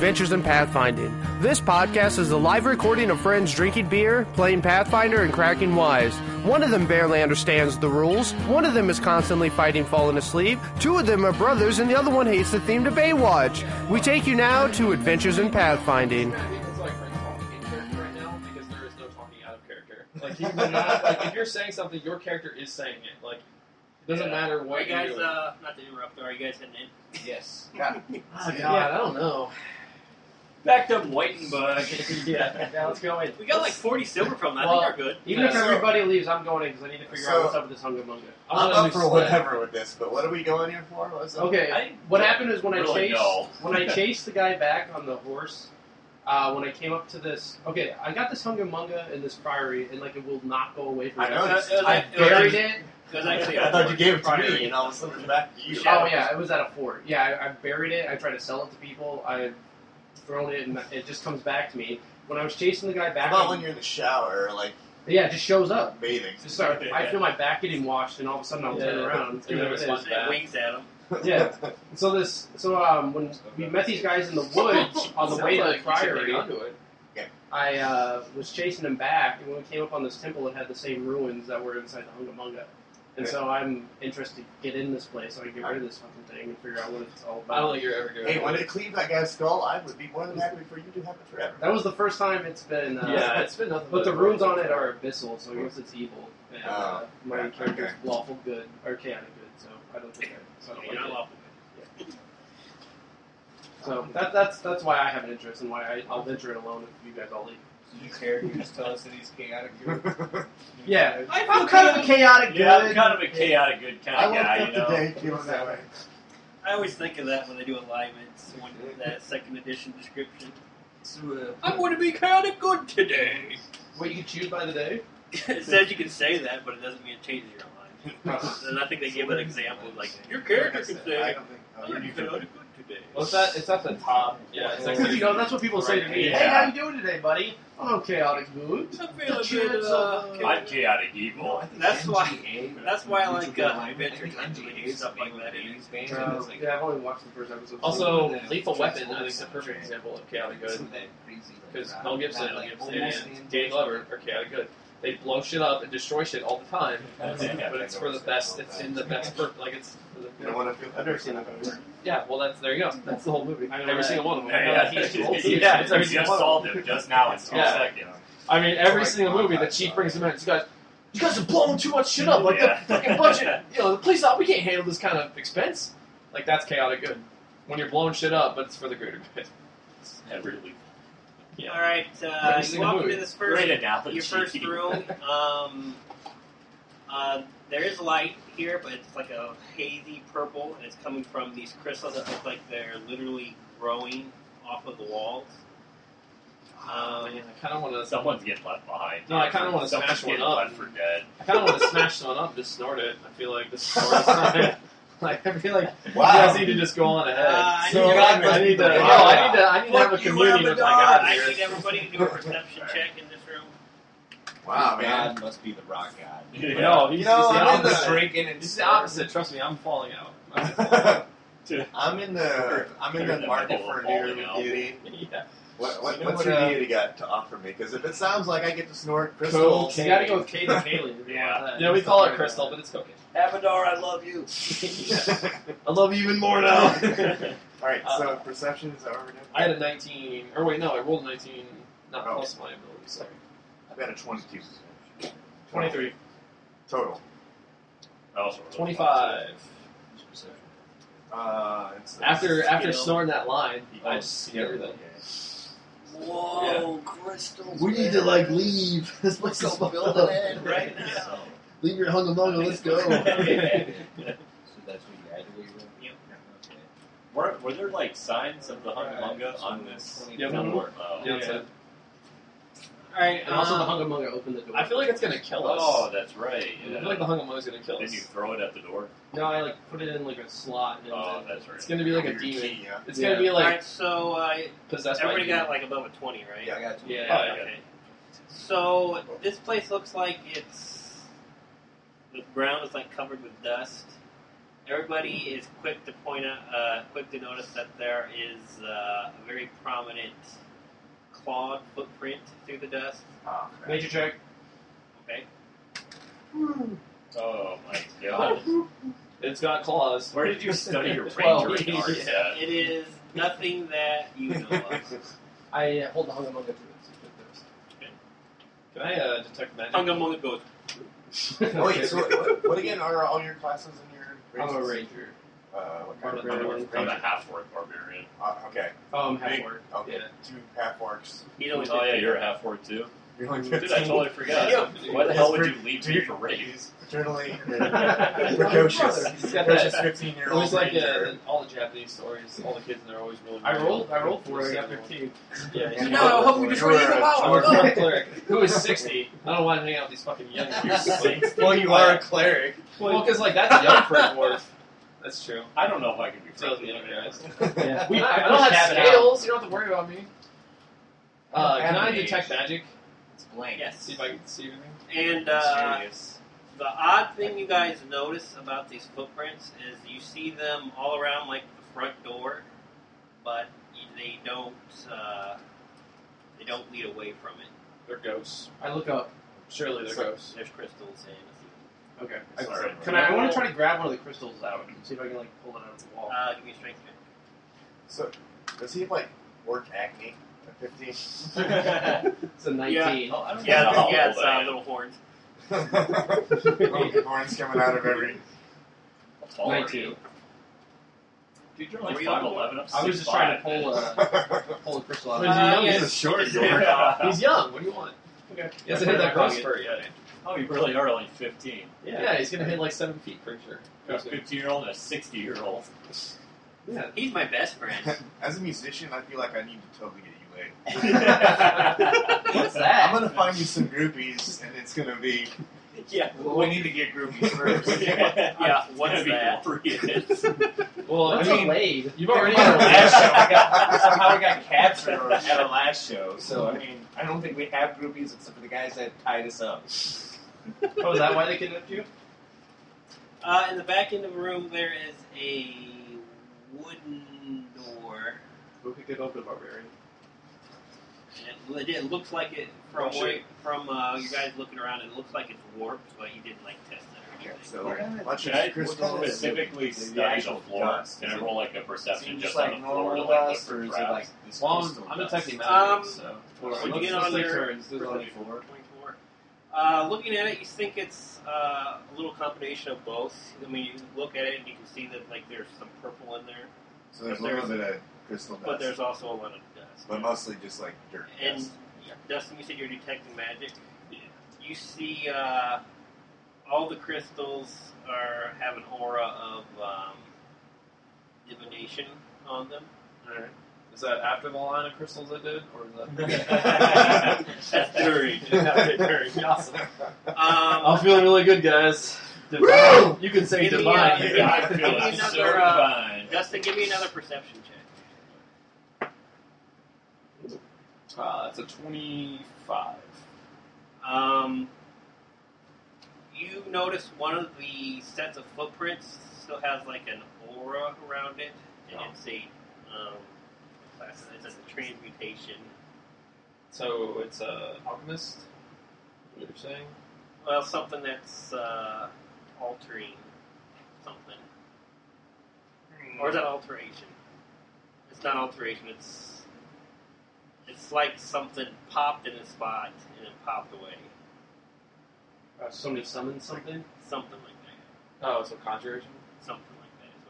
Adventures in Pathfinding. This podcast is a live recording of friends drinking beer, playing Pathfinder, and cracking wise. One of them barely understands the rules, one of them is constantly fighting falling asleep, two of them are brothers, and the other one hates the theme to Baywatch. We take you now to Adventures in Pathfinding. It's like talking in character right now because there is no talking out of character. Like, you cannot, like, if you're saying something, your character is saying it. Like, it doesn't matter what you guys, you're doing. not to interrupt, are you guys heading in? Yes. God, I don't know. Back to Whitenbug. Yeah, let's go in. We got like 40 silver from that. Well, I think we're good. Even if everybody leaves, I'm going in because I need to figure out what's up with this Hunga Munga. I'm up for whatever with this, but what are we going here for? Okay, what happened is when really I chased the guy back on the horse, when I came up to this, okay, I got this Hunga Munga in this priory, and like it will not go away from me. I buried it. Because actually, I thought you gave it to me, and all of a sudden it's back to you. Oh yeah, it was at a fort. Yeah, I buried it. I tried to sell it to people. I've thrown it, and it just comes back to me. When I was chasing the guy back, How about when you're in the shower, like yeah, it just shows up. bathing? Just I feel my back getting washed, and all of a sudden I'll turn around. Give it a and response back. wings at him. Yeah. When we met these guys in the woods on the way to the priory, I was chasing them back, and when we came up on this temple, it had the same ruins that were inside the Hunga Munga. And so I'm interested to get in this place so I can get rid of this fucking thing and figure out what it's all about. I don't think you're ever going to. Hey, when it cleaved that guy's skull, I would be more than happy for you to have it forever. That was the first time it's been... yeah, it's been nothing. But the runes on it are abyssal, so I guess it's evil. And my right, character's okay. lawful good, or chaotic good, so I don't think I don't You're not like lawful. it. So that's why I have an interest and why I'll venture it alone if you guys all leave. Did your character just tell us that he's chaotic good? Yeah, I'm I'm kind of a chaotic Yeah, good. I'm kind of a chaotic good kind I of woke guy, up you know. today feeling that way. I always think of that when they do alignments, when that second edition description. I'm going to be chaotic good today. What, you can choose by the day? It says you can say that, but it doesn't mean it changes your alignment. And I think they give an example, like, your character can I say, don't think. I'm chaotic good today. Well, it's at the top. Yeah, it's like You know, that's what people say to me. Yeah. Hey, how you doing today, buddy? Oh, chaotic good. I'm feeling good. I'm chaotic evil. That's why I like Adventure Time when they do stuff like that. Yeah, I've only watched the first episode. Also, Lethal Weapon, I think, is a perfect example of chaotic good. Because Mel Gibson and Danny Glover are chaotic good. They blow shit up and destroy shit all the time, but it's for the best. It's in the best. Like it's. You don't want to feel. I've never seen that movie. Yeah, well, there you go. That's the whole movie. I know Every that. single one of them. Yeah, it's we just solved it just now in 2 seconds. I mean, every single movie, the chief brings them in. You guys are blowing too much shit up. Like the fucking budget. The police, we can't handle this kind of expense. Like that's chaotic good. When you're blowing shit up, but it's for the greater good. Yeah, really. Yeah. All right, you walk into this your first room. There is light here, but it's like a hazy purple, and it's coming from these crystals that look like they're literally growing off of the walls. I kind of want to. Someone's getting left behind. No, I kind of want to Someone's smash one getting up. left for dead. I kind of want to smash one up and just snort it. I feel like this snort is not. Like I feel like Wow. you guys need to just go on ahead. I I need to have a communion with my God I here. need everybody to do a perception check in this room. Wow, man. God must be the rock god. No, he's the I'm in opposite. drinking and He's the opposite. Trust me, I'm falling out. I'm in the market for a new deity. Yeah. What's your deity got to offer me? Because if it sounds like I get to snort crystals, You gotta go with Kate and Kaylee. if you want that. Yeah, we call it crystal, but it's cocaine. Abadar, I love you. I love you even more now. All right, so perception is that what we're doing? I had a 19. Or wait, no, I rolled a 19. Not Oh. plus my ability. Sorry. I've got a 22. 23. Total. 25. It's After snoring that line, I just see everything. Whoa, crystals. We need to leave. This place is filled up. right now. Leave your Hunga Munga. Let's go. So that's what you had to leave. Yep. Okay. Were there like signs of the Hunga Munga on this? Yeah, door? Yeah, that's it. Alright, And also the Hunga Munga opened the door. I feel like it's gonna kill us. Oh, that's right. I Yeah. feel like the Hunga Munga's gonna kill us. Then you throw it at the door. No, I put it in like a slot. And Oh, that's right. It's gonna be like a Weird demon. key, yeah. It's gonna be like Alright, so possessed by a everybody demon. got like above a 20, right? Yeah. I got you. Yeah, Oh, yeah. okay. So this place looks like the ground is like covered with dust. Everybody is quick to quick to notice that there is a very prominent clawed footprint through the dust. Oh, crap. Nature check. Okay. Oh my god. It's got claws. Where did you study your Well, rangering arts at? It is nothing that you know of. I hold the Hunga Munga to it. Can I detect magic? Hunga Munga goes. Oh, wait, so what again are all your classes in your I'm a races? ranger. What kind of Barbarian. I'm a half-orc barbarian. Okay. Oh, I'm half Big- orc. Okay. Yeah. 2 half-orcs. He's only Oh yeah, you're a half-orc too? You're only Dude, 15. I totally forgot. Yeah. Why the hell would you leave me for raise? Paternally precocious. He's got Precocious that. 15-year-old Always like ranger. all the Japanese stories. All the kids in there are always really. I rolled for it. I got 15. Yeah. No, I hope you just You were raise a- them out. I'm a cleric, who is 60. I don't want to hang out with these fucking young dudes. Well, you are a cleric. Well, because like that's young for a dwarf. That's true. I don't know if I can be So friends the with young you guys. Yeah. I I don't pushed have Cabot out. scales. You don't have to worry about me. Can I have an detect age. magic? It's blank. Yes. See if I can see anything. And Mysterious. the odd thing you guys notice about these footprints is you see them all around like the front door, but they don't lead away from it. They're ghosts. I look up. Surely they're ghosts. There's crystals and Okay. Sorry. I want to try to grab one of the crystals out and see if I can like pull it out of the wall. give me a strength check. So, does he have, like, work acne at 15? It's a 19. Oh, I don't know Yeah, how yeah, old it's I am. little horns. Little horns coming out of every... How tall are 19. you? Dude, you're like Were you 5'11". I was just trying to pull a crystal out. yeah. He's a short Yeah. He's young. What do you want? Okay. He hasn't hit that growth spurt yet. Oh, you really are only 15. Yeah, he's gonna hit like 7 feet for sure. A 15-year-old and a 60-year-old. Yeah. He's my best friend. As a musician, I feel like I need to totally get you laid. What's that? I'm gonna find you some groupies, and it's gonna be... Yeah. Well, we need to get groupies first. Yeah, what's It's gonna that? be glorious. Well, What's I a mean, blade? you've already Our got last show, somehow we got captured at our last show. So I mean, I don't think we have groupies except for the guys that tied us up. Oh, is that why they kidnapped you? In the back end of the room, there is a wooden door. Who could get open a barbarian? And it looks like it from Oh, shit. you guys looking around. It looks like it's warped, but you didn't like test it or anything. So, bunch Should I of crystals... specifically The study the actual floor? dust, Can I is roll like a perception Seems just like on the floor to normal like look dust, for or is it traps? like this Well, crystal I'm dust? detecting Um, magic, so. What'd you Let's- get let's on take your turns. There's only 24. 24. Looking at it, you think it's a little combination of both. I mean, you look at it and you can see that like there's some purple in there, So there's a little bit of crystal dust. but there's also a lot of dust. But mostly just, like, dirt And dust. Dustin, you said you're detecting magic. You see all the crystals have an aura of divination on them. Alright. Is that after the line of crystals I did, or is that? That's during. Okay, during. Awesome. I'm Um, feeling really good, guys. Divine. You can say Give me, divine. give me- I'm give feeling me so another, divine. Dustin, give me another perception check. That's a 25. You notice one of the sets of footprints still has like an aura around it, and it's a it's a transmutation. So it's a alchemist. What you're saying? Well, something that's altering something, or is that alteration? It's not alteration. It's like something popped in a spot and it popped away. Somebody summoned something? Something like that. Oh, so conjuration. Something like that is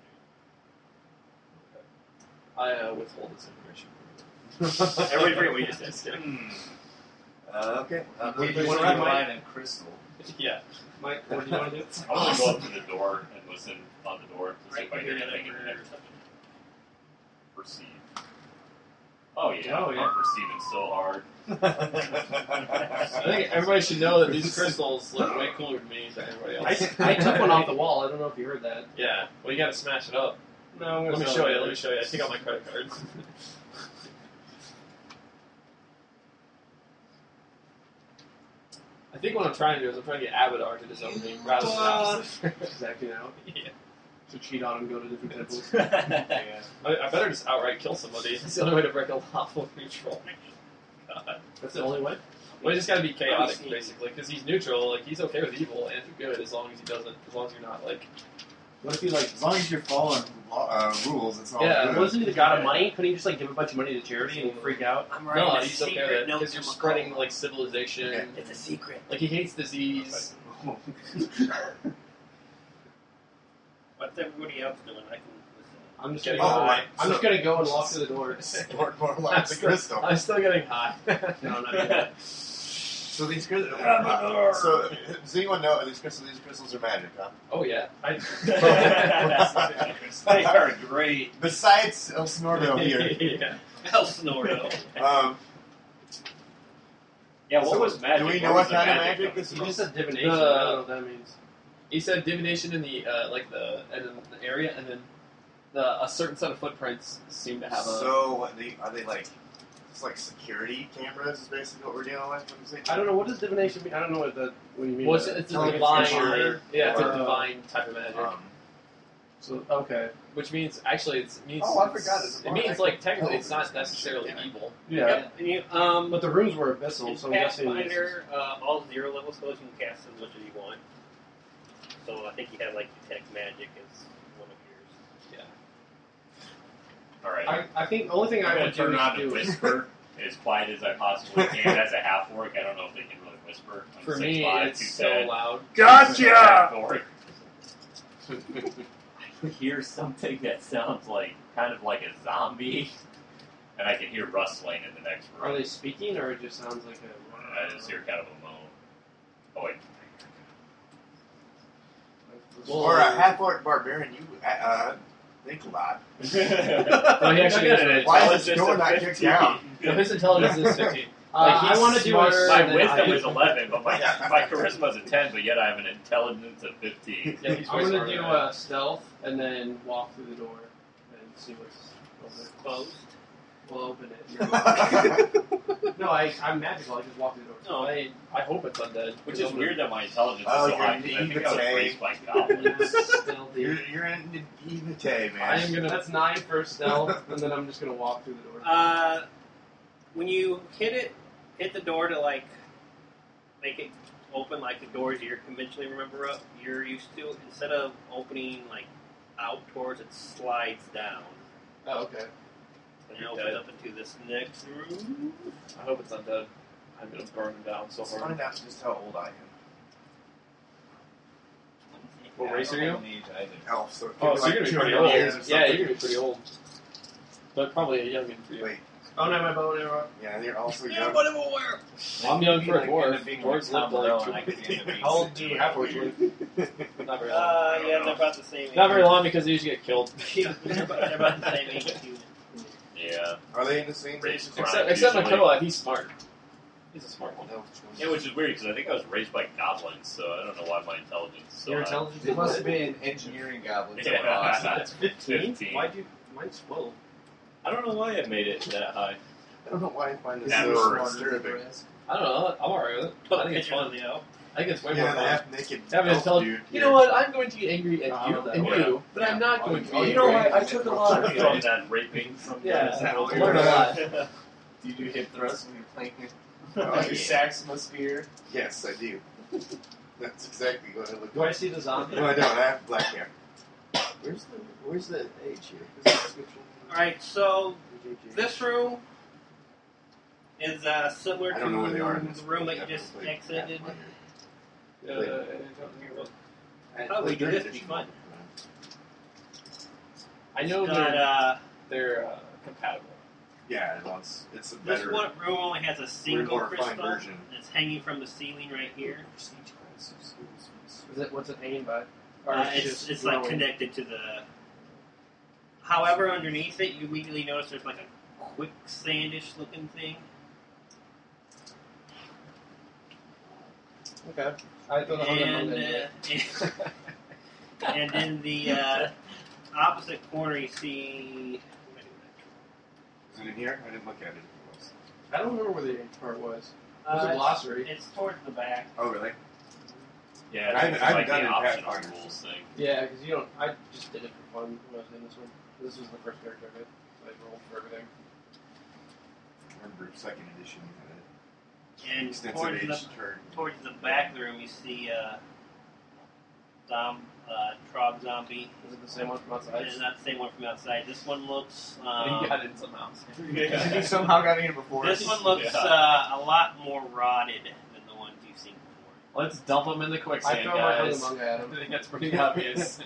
what you're getting I withhold this information. at. Everybody forget what you just said. Okay. We you want wanna to do find a crystal. Yeah. Mike, what do you want to do? I want to go up to the door and listen on the door to see Right, if I hear give me another anything in there. perception. Perceive. Oh yeah, Oh, yeah. I'm perceiving so hard. I think everybody should know that these crystals look way cooler to me than everybody else. I took one off the wall. I don't know if you heard that. Yeah. Well, you got to smash it up. No, I'm gonna Let me sell show it. you. Let me show you. I take out my credit card. I think what I'm trying to do is I'm trying to get Abadar to disown me rather than the opposite. She's acting out. Yeah. to cheat on and go to different temples. Yeah. I better just outright kill somebody. That's the only way to break a lawful neutral. God. That's the only way. Well, you just gotta be chaotic, basically, because he's neutral. Like he's okay with evil and good as long as he doesn't. As long as you're not like. What if you like? As long as you're following rules, it's all Yeah, good. Wasn't he the god of money? Couldn't he just like give a bunch of money to charity and freak out? I'm No, writing a he's okay with secret it note because to you're McCall. spreading like civilization. Yeah. It's a secret. Like he hates disease. What's everybody else doing? I can listen. I'm just Getting gonna go. high. I'm just gonna go and walk through the door. Snort more lines of crystal. I'm still getting high. No, I'm not doing that. So these crystals. So does anyone know these crystals? These crystals are magic, huh? Oh yeah. They are great. Besides El Snordo here. Yeah. Elsnordo. Yeah, what So, was magic? do we know Where what was the kind of magic magic coming this He from? just said divination. I don't know what that means. He said divination in the the area, and then a certain set of footprints seem to have a. So are they like just like security cameras? Is basically what we're dealing with. When you say I don't know what does divination mean. I don't know what you mean. Well, by that. it's a Television divine. Yeah, it's a or- divine type of magic. So okay. Which means actually it means. Oh, I forgot it's It means like technically it's not necessarily evil. Yeah. Yep. And you, But the rooms were abyssal, in so I'm guessing. it's- Pathfinder, all 0 level spells you can cast as much as you want. So I think you have like detect magic as one of yours. All right. I think the only thing I'm I going would to turn do on is to do whisper as quiet as I possibly can as a half orc. I don't know if they can really whisper. I'm For 6'5", me, it's so 210. loud. Half orc. I hear something that sounds like kind of like a zombie, and I can hear rustling in the next room. Are they speaking, or it just sounds like a? I just hear kind of a moan. Oh wait. Or a half-orc barbarian, you think a lot. No, he actually is. Why is this door not kicked down? No, his intelligence is 15. I want to do a smarter My than wisdom I- is 11, but my charisma is a 10, but yet I have an intelligence of 15. Yeah, he's way I'm gonna smarter do than I am. stealth and then walk through the door and see what's over there. Closed. We'll open it. No, I'm magical. I just walk through the door. No, I hope it's undead. Which is weird that my intelligence Oh, is so you're high, because I think I was naivete. raised by goblins. Stealthy. You're in naivete, man. I am gonna. That's 9 for stealth, and then I'm just gonna walk through the door. When you hit the door to like make it open like the doors you're conventionally you're used to, instead of opening like out towards, it slides down Oh, okay. and it opens up into this next room. I hope it's undead. I'm gonna burn him down so Let's hard. find out just how old I am. What race are you? Elf, so it Oh, could so be you're like gonna be 200 pretty years or old. Yeah, something. you're gonna be pretty old. But probably a youngin' for you. Wait, Oh, no, my bow and arrow. yeah, you're also Yeah, young. what am I wearing? I'm young for a End dwarf. up being Dwarves like live Tom like Morello, and I could end up being How old 60 do years. half-orcs live? Not very long. Yeah, they're about the same age. Not very long because they usually get killed. they're about the same age as you. Yeah. Are they in the same Race race? crime, Except usually. Makoa, he's smart. He's a smart one. Yeah, which is weird, because I think I was raised by goblins, so I don't know why my intelligence is so Your high. intelligence It is must what? have been engineering goblins. Yeah. That's 15? 15. Why'd you... Mine's 12. I don't know why I made it that high. I don't know why I find this Never. so disturbing. I don't know. I'm alright with it. I think it's fun. Leo. I think it's way Yeah, more the fun. half-naked Having elf intelligence. dude You here. know what? I'm going to get angry at Oh, you that and way. you, but I'm not going to be Oh, you angry. know what? I took a lot of From that raping from Yeah, the I learned a lot. Do you do hip thrusts when you're playing it? Oh, Like your yeah. Saxima spear? Yes, I do. That's exactly what I look Do I like. see the zombie? No, I don't. I have black hair. Where's the age here? Is the description? Alright, so this room is similar I don't know where they are in to this the room that you I've just never played exited. Pathfinder. Oh, we do this to be fun. I know Got, they're compatible. Yeah, well, it's a this better, one room only has a single more refined crystal version. that's hanging from the ceiling right here. Is it, what's it hanging by? Or It's just like glowing? connected to the. However, underneath it, you immediately notice there's like a quicksandish looking thing. Okay. I thought that was And, and in the opposite corner, you see. Is it in here? I didn't look at it. I don't remember where the part was. It was a it's- glossary. It's towards the back. Oh, really? Yeah, I it's haven't like done the it in optional Pathfinder. rules thing. Yeah, because you don't. I just did it for fun when I was in this one. This was the first character I did. So I rolled for everything. I remember second edition. And Extensive towards age the, turn. towards the back of the room, you see Trog Zombie. Is it the same one from outside? It's not the same one from outside. This one looks. He got in somehow. You somehow got in before. This one looks a lot more rotted than the ones you've seen before. Let's dump him in the I quicksand, throw my guys. manga at I him. think that's pretty obvious.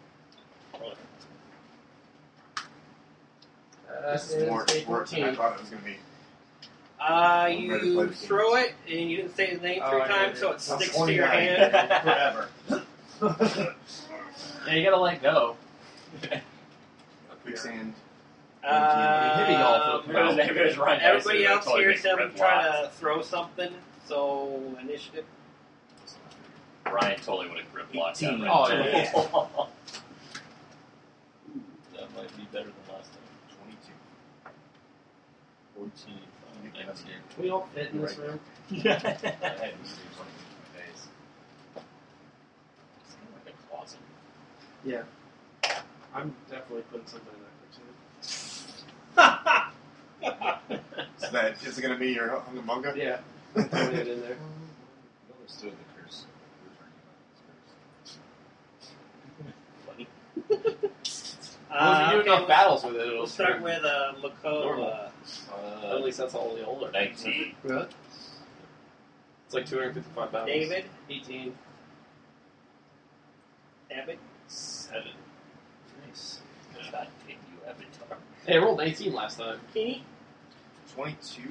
This Is is more a work than I 14. thought it was going to be. ready to play You the throw it, and you didn't say his name Oh, 3 I times, did. so it That's sticks to your 29. hand. Forever. Yeah, you gotta let go. Quicksand. Hippie golf. Maybe it was Ryan Everybody Dyson, else totally hears makes him red try blocks. to throw something, so initiative. Ryan totally would have grip blocked that 18. red. Oh, too. yeah. That might be better than last time. 22. 14. Can we all fit in this room? I had easy something in my face. It's kind of like a closet. Yeah. I'm definitely putting something in that quicksand. So that is it going to be your Hungamunga? Yeah. I'm throwing it in there. You understood the curse. Well, if you do enough battles with it, it'll We'll start turn with normal. Makoa. At least that's all the older. 19. Really? It's like 255 battles. David, 18. Abbott, 7. Nice. God damn you, Avatar. Hey, I rolled 18 last time. Kenny. 22.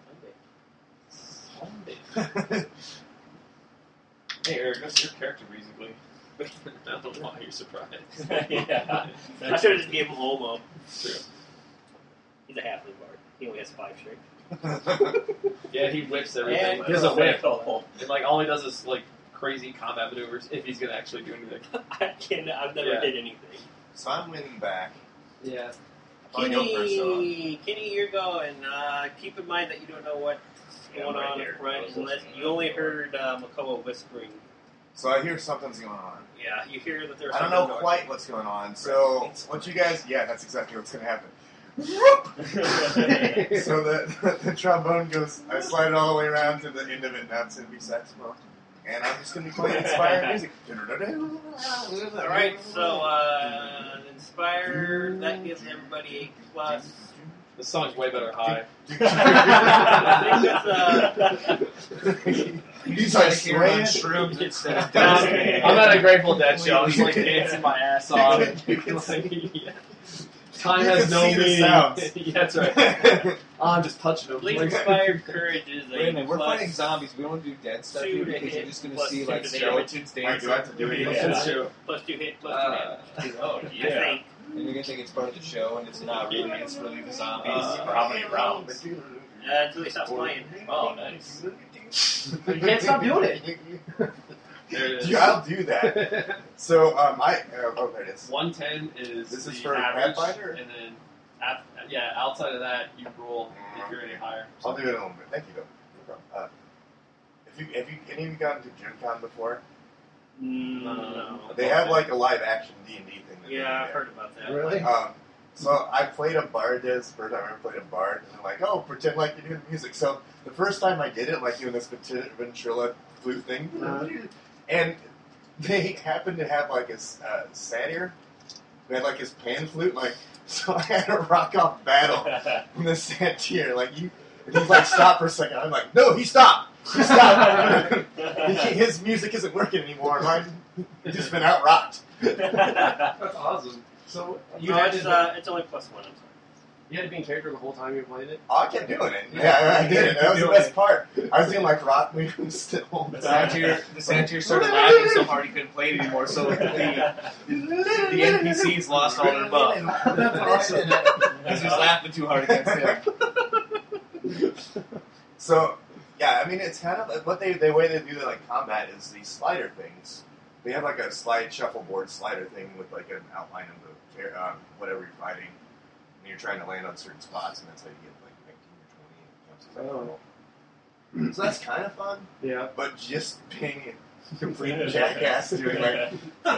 Hey, Eric, that's your character, basically. I don't know why you're surprised. Yeah. I should have just gave him Homo. True. He's a halfling bard. He only has 5 strength. Yeah, he whips everything. And He has a whip. Oh, And, like, all he does is, like, crazy combat maneuvers if he's going to actually do anything. I've never Yeah. did anything. So I'm winning back. Yeah. I'll go first, so. Kenny, you're going. Keep in mind that you don't know what's Yeah, going I'm right on here. in front. I was Unless listening. you only heard Makoa whispering. So I hear something's going on. Yeah, you hear that there's. I don't know something quite what's going on. So what you guys? Yeah, that's exactly what's going to happen. So the trombone goes. I slide it all the way around to the end of it. Now it's going to be saxophone, and I'm just going to be playing inspired music. All right, so inspired. That gives everybody a plus. This song's way better high. I think He's like swaying. shrooms instead of I'm at a Grateful Dead show. I'm just like dancing my ass off. Yeah. Time You has can no see the meaning. sounds. Yeah, that's right. I'm just touching them. that's inspired courage is a Wait a minute, we're plus fighting zombies. We don't do dead stuff 2 here to because hit, you're just going to plus see 2 like to the skeletons Wait, dancing. do I have to do it? Yeah. That's true. plus 2 hit, plus 2 damage. Oh, I yeah. think. And you're going to think it's part of the show, and it's not really. It's really the zombies. For how many rounds? Until he stops playing. Oh, nice. You can't stop doing it. There it is. Dude, I'll do that. So there it is. 110 is This is the for average, Pathfinder? and then outside of that, you roll if you're any higher. I'll do it in a little bit. Thank you, though. No problem. Have you any of you gone to Gen Con before? No. They have like a live action D&D thing. that they do Yeah, I've there. heard about that. Really? So I played a bard this first time I ever played a bard, and they're like, oh, pretend like you're doing music. So the first time I did it, like doing this ventrilo flute thing, and they happened to have like a satyr who had like his pan flute, like, so I had a rock off battle from the satyr, like and he's like, stop for a second. I'm like, no, he stopped. He stopped. His music isn't working anymore. Mine, he's just been out rocked. That's awesome. So you No, had it's, to, it's only plus 1, I'm sorry. you had to be in character the whole time you were playing it? Oh, I kept doing it. Yeah, I did it. That was the best part. I was doing like rock moves still. The satyr started laughing so hard he couldn't play it anymore, so the NPCs lost all their buff. That's awesome. Because he was laughing too hard against him. So, yeah, I mean, it's kind of what the way they do the like combat is these slider things. They have like a slide shuffleboard slider thing with like an outline of the whatever you're fighting, and you're trying to land on certain spots, and that's how you get like 19 or 20. So that's kind of fun, Yeah. but just being complete jackass doing like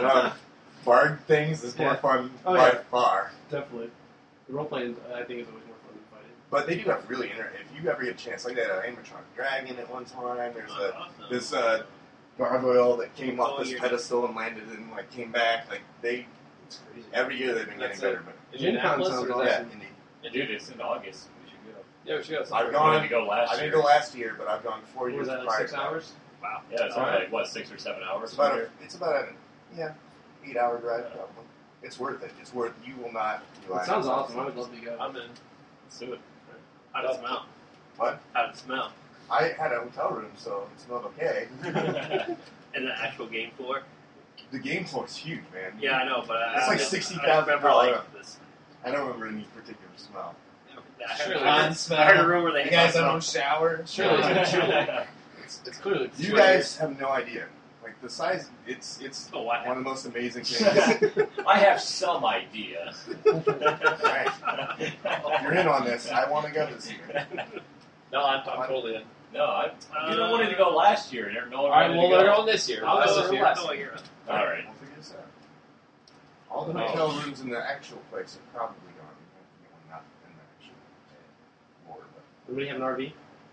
bard things is more fun Oh, by yeah. far. Definitely. The role playing, I think, is always more fun than fighting. But they do have really if you ever get a chance, like that animatronic dragon at one time. There's this gargoyle that came off this pedestal and landed and like came back. Like It's crazy. every year they've been getting better. But Indianapolis sounds or awesome. is yeah, that? indeed. Yeah, dude, it's in August. We should go. Yeah, we should go. I've I gone. wanted to go last I year. didn't go last year, but I've gone 4 What years was that, like prior. 6 hours? Wow. Yeah, it's only Alright. like, what, 6 or 7 hours? It's about a 8-hour drive probably. It's worth it. It's worth. You will not. That sounds awesome. I would love to go. I'm in. Let's do it. How'd it smell? What? How'd it smell? I had a hotel room, so it smelled okay. And the actual game floor? The game floor's huge, man. Yeah, I know, but It's like I $60,000 remember like this. I don't remember any particular smell. Surely. I heard a rumor they You had guys don't shower? Surely. It's clearly. You guys have no idea. Like the size, it's Oh, what one of the most amazing things. I have some idea. Right. If you're in on this, I want to go this year. No, I'm totally in. No, you don't wanted to go last year, and no one All right, wanted well, to they're go. going this year. I'll That's go this year. last Oh, you're up. All right. We'll figure this out. All the Oh. hotel rooms in the actual place are probably gone. Not in the actual board, but Anybody have an RV?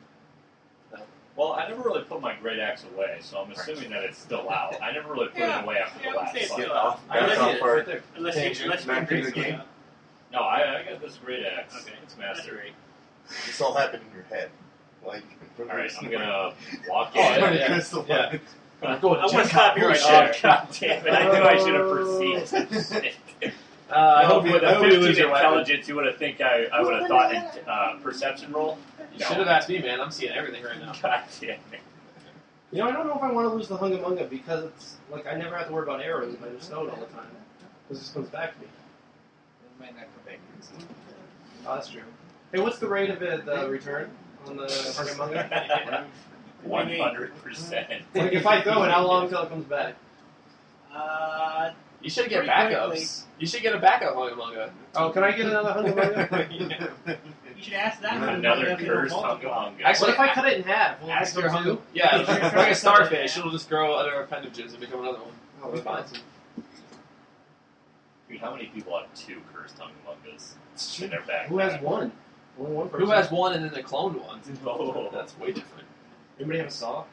Well, I never really put my great axe away, so I'm assuming that it's still out. I never really put it away after the I would say last it's fight. still out. I That's like all it. for- Right there. Unless you Not bring in the something game. up. No, I got this great axe. Okay. It's That's mastered. great. this all happened in your head. Like, All right, I'm gonna walk Oh, in. yeah, Funny yeah. crystal. Yeah. I want to stop you right Oh, there. God damn it. I knew I should have perceived. I hope with you a 15 lose your weapon. intelligence, you would have think I would have thought in perception roll. You should have asked me, man. I'm seeing everything right now. God damn it. You know, I don't know if I want to lose the Hungamunga because it's like I never have to worry about arrows if I just stow it all the time. Because it just comes back to me. It might not come back. Oh, that's true. Hey, what's the rate of it, the return on the Hungamunga? 100%. Like if I throw it, how long until it comes back? You should get Pretty backups. quickly. You should get a backup Hungamunga. Oh, can I get another Hungamunga? You should ask that one. Another cursed Hungamunga. Actually, What if I cut it in half? Will it Ask your become Hunga. two? Yeah, like a starfish. It'll just grow other appendages and become another one. Oh, It'll be fine. Dude, how many people have 2 cursed Hungamungas in their backpack? Who has one? Only one person. Who has one and then the cloned one? Oh. That's way different. Anybody have a saw?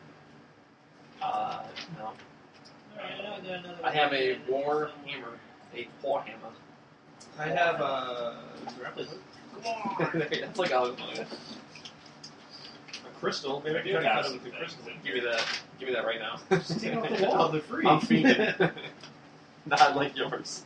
No. I have a war hammer. A war hammer. I have a grappling hook. That's like a Hungamunga. A crystal. Maybe I can You try to have cut it some with the things crystal. in Give me that. Give me that right now. Just take it off the wall. They're free. I'm fiending. Not like yours.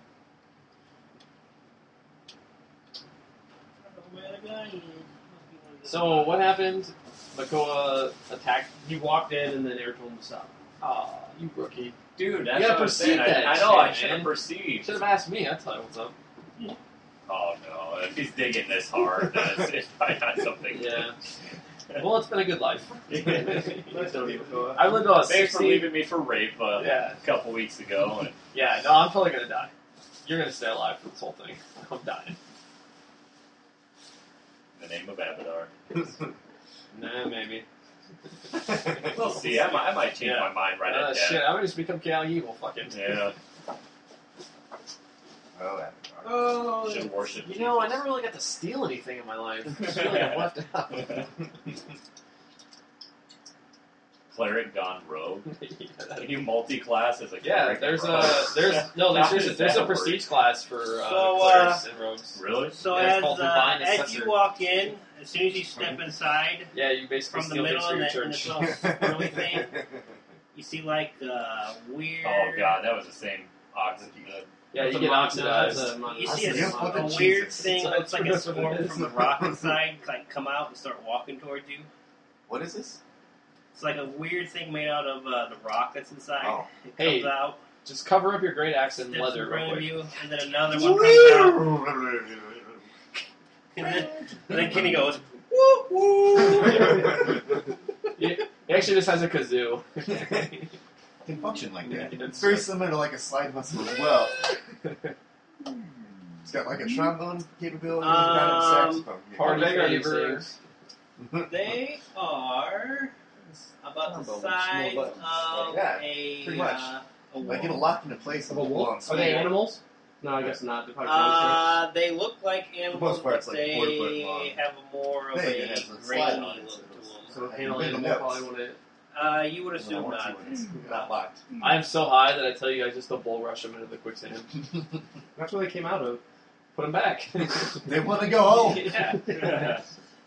So what happened? Makoa attacked. He walked in and then Air told him to stop. Oh, you rookie. Dude, that's You gotta what I'm saying. perceive that I know, I shit, should man. have perceived. Should have asked me. I'd tell you what's up. Oh no, if he's digging this hard, then it's probably not something. Yeah. Well, it's been a good life. Nice to you, Makoa. I lived on a Thanks for 60. leaving me for rape Yeah. a couple weeks ago. And Yeah. No, I'm probably gonna die. You're gonna stay alive for this whole thing. I'm dying. in the name of Abadar. Nah, maybe. We'll see. I might change Yeah. my mind right at Shit, that. I'm gonna just become chaotic evil. Fucking. Yeah, Oh, that. Oh, should worship. You know, I never really got to steal anything in my life. I just feel like I'm left out. Cleric gone rogue. Yeah, Can you multi-class as a yeah, cleric? there's and a rogue? How there's does a that prestige work? class for So, clerics and rogues. Really? So Yeah, it's called Divine as Assessor. you walk in, as soon as you step inside, Yeah, you basically from the steal middle things for and your the church. little swirly thing, you see like weird. Oh god, that was the same oxygen. Yeah, That's you a get mon- oxidized. no, that's a mon- You That's see the gift of a the weird Jesus. thing So that it's looks like a what it swarm is. from the rock inside, like come out and start walking towards you. What is this? It's like a weird thing made out of the rock that's inside. Oh. It Hey, comes out, Just cover up your great axe in steps leather in real front of quick. you, and then another one comes out, and then Kenny goes, woo woo. He actually just has a kazoo. Can function like that. Yeah, It's very similar to like a slide whistle as well. It's got like a trombone capability and kind of saxophone. Party How big are favors. They are about the size of Yeah, a pretty much. a Like it'll wolf. lock into place Of and a pull on wolf? Are they speed. animals? No, I guess not. They're probably monsters. They look like animals, most part, it's but like 4 foot they long. have a more of Thing, a it has a slide grainy on it, look so to So them. the panel Big animal nuts. probably wouldn't. You would assume not. Not locked. I am so high that I tell you guys just to bull rush them into the quicksand. That's where they came out of. Put them back. They want to go home. Yeah.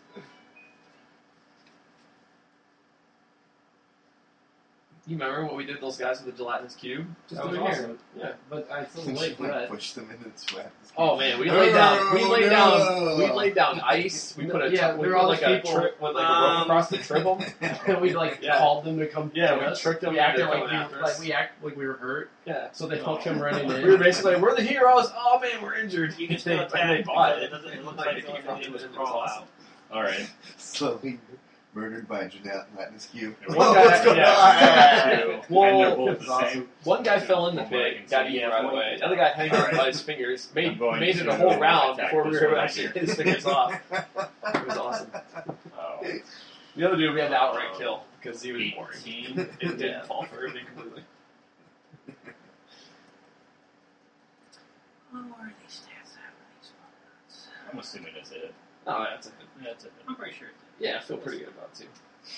You remember what we did to those guys with the gelatinous cube? Just That do was it here. awesome. Yeah. But I still late for that. Push them into the sweat. Oh man, we laid down ice. We put a Yeah, we there put are all like these a people- trip with like a rope across the trip them. And we like Yeah. called them to come. Yeah, get we us. tricked them We into acted like coming after us. we act like we were hurt. Yeah. So they all come running in. We were basically like, we're the heroes. Oh man, we're injured. You can still They attack bought because it doesn't. It looks like it's Like, going to it was crawl awesome. out. All right. Slowly murdered by gelatinous cube. One Whoa, guy- what's going yeah. on? Well, And they're both it was the awesome. same. One guy fell in the pit, got eaten right away. The other guy hanging on by his fingers, made it a whole round attack before we this were able to one actually right hit his fingers off. It was awesome. Oh. The other dude we had to outright kill because he was boring. 18. It didn't fall for everything completely. What are these stats at for these ones? I'm assuming it's it. Oh, that's it. That's it. I'm pretty sure. Yeah, I feel pretty good about it too.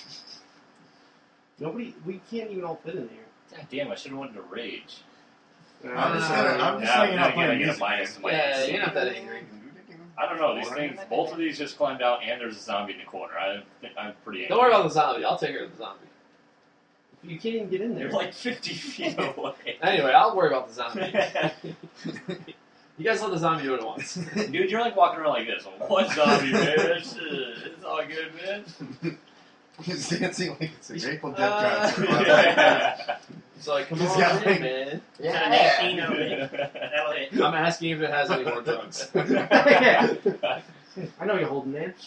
We can't even all fit in here. God damn, I should have wanted to rage. I'm just hanging Now out I'm gonna playing get a music. minus to my Yeah, AC. you're not that angry. I don't know. These things, both of these just climbed out, and there's a zombie in the corner. I'm pretty angry. Don't worry about the zombie. I'll take care of the zombie. You can't even get in there. You're like 50 feet away. Anyway, I'll worry about the zombie. You guys let the zombie do what it wants. Dude, you're like walking around like this. What zombie, man? It's all good, man. He's dancing like it's a Grateful Dead concert. It's like, come He's on got, in, like- man. An 18 of it. That'll hit. I'm asking if it has any more drugs. Yeah. I know you're holding there.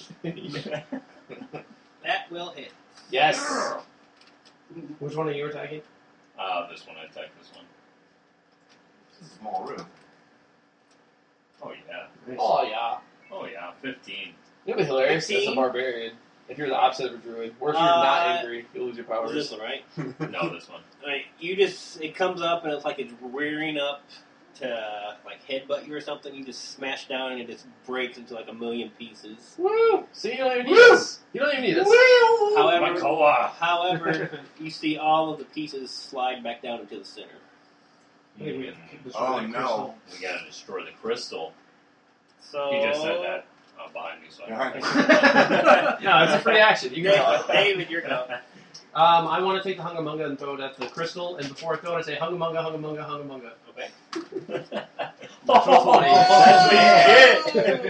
That will hit. Yes. Which one are you attacking? This one. I attacked this one. It's a small room. Oh, yeah. Oh, yeah. Oh, yeah. 15. It'd be hilarious as a 15? barbarian. If you're the opposite of a druid. Or if you're not angry, you'll lose your It was powers. this one, right? No, this one. Right. It comes up and it's like it's rearing up to like headbutt you or something. You just smash down and it just breaks into like a million pieces. Woo! See, you don't even need this. You don't even need this. However, Makoa. however, you see all of the pieces slide back down into the center. Hey, we destroy Oh that no. crystal. We gotta destroy the crystal. So He just said that behind me, so I No, it's a free action. You can tell it. David, you're go. I want to take the Hungamunga and throw it at the crystal, and before I throw it, I say Hungamunga, Hungamunga, Hungamunga. Okay. Natural 20. That's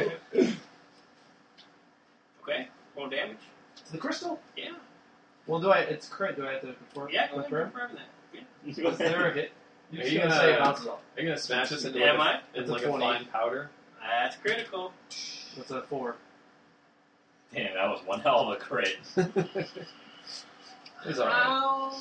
Okay. Roll damage. To the crystal? Yeah. Well, it's crit. Do I have to confirm? Yeah. Go ahead and confirm? confirm that. Yeah. Is there a hit? Are You're you gonna gonna- say it bounces off. Are you going to smash this into Am like, I? into It's a like a 20. fine powder? That's critical. That's a 4. Damn, that was one hell of a crit. It's alright. How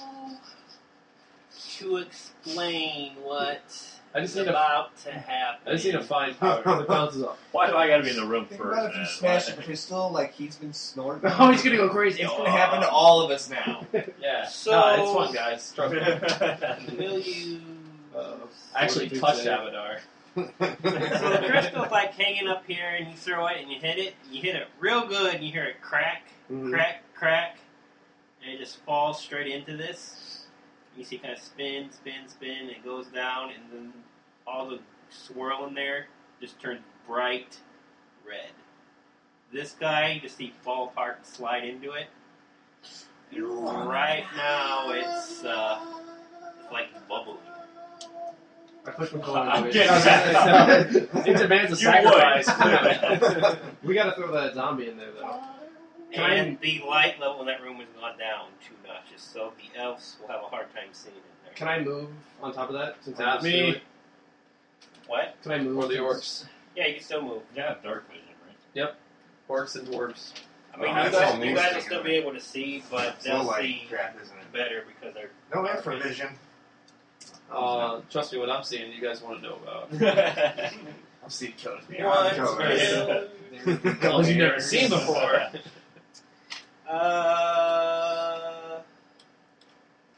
to explain what I just is need a about to happen? I just need a fine powder. It bounces off. Why do I gotta be in the room Think first, about if you man? smash a crystal like he's been snorting. Oh, he's gonna go crazy. It's gonna happen to all of us now. Yeah. So- No, it's fun, guys. Trust me. Will you? I actually touched Abadar. So the crystal's like hanging up here, and you throw it, and you hit it. You hit it real good, and you hear it crack, Mhm. crack, crack, and it just falls straight into this. You see, it kind of spin, spin, spin, and it goes down, and then all the swirl in there just turns bright red. This guy, you just see fall apart and slide into it. And right now, it's like bubbling. I push my I'm away. getting It demands a You would. sacrifice. We gotta throw that zombie in there, though. And the light level in that room has gone down 2 notches, so the elves will have a hard time seeing in there. Can I move on top of that? Since Not I'm me. steward? What? Can I move? Or the since- orcs. Yeah, you can still move. Yeah, dark vision, right? Orcs and dwarves. I mean, Oh, you that's all guys me will sticking still out. be able to see, but It's they'll no light see crap, isn't it? better because they're. No infravision. Trust me, what I'm seeing, you guys want to know about. I've seen killers One, beyond killers. two. Colors you've never seen before.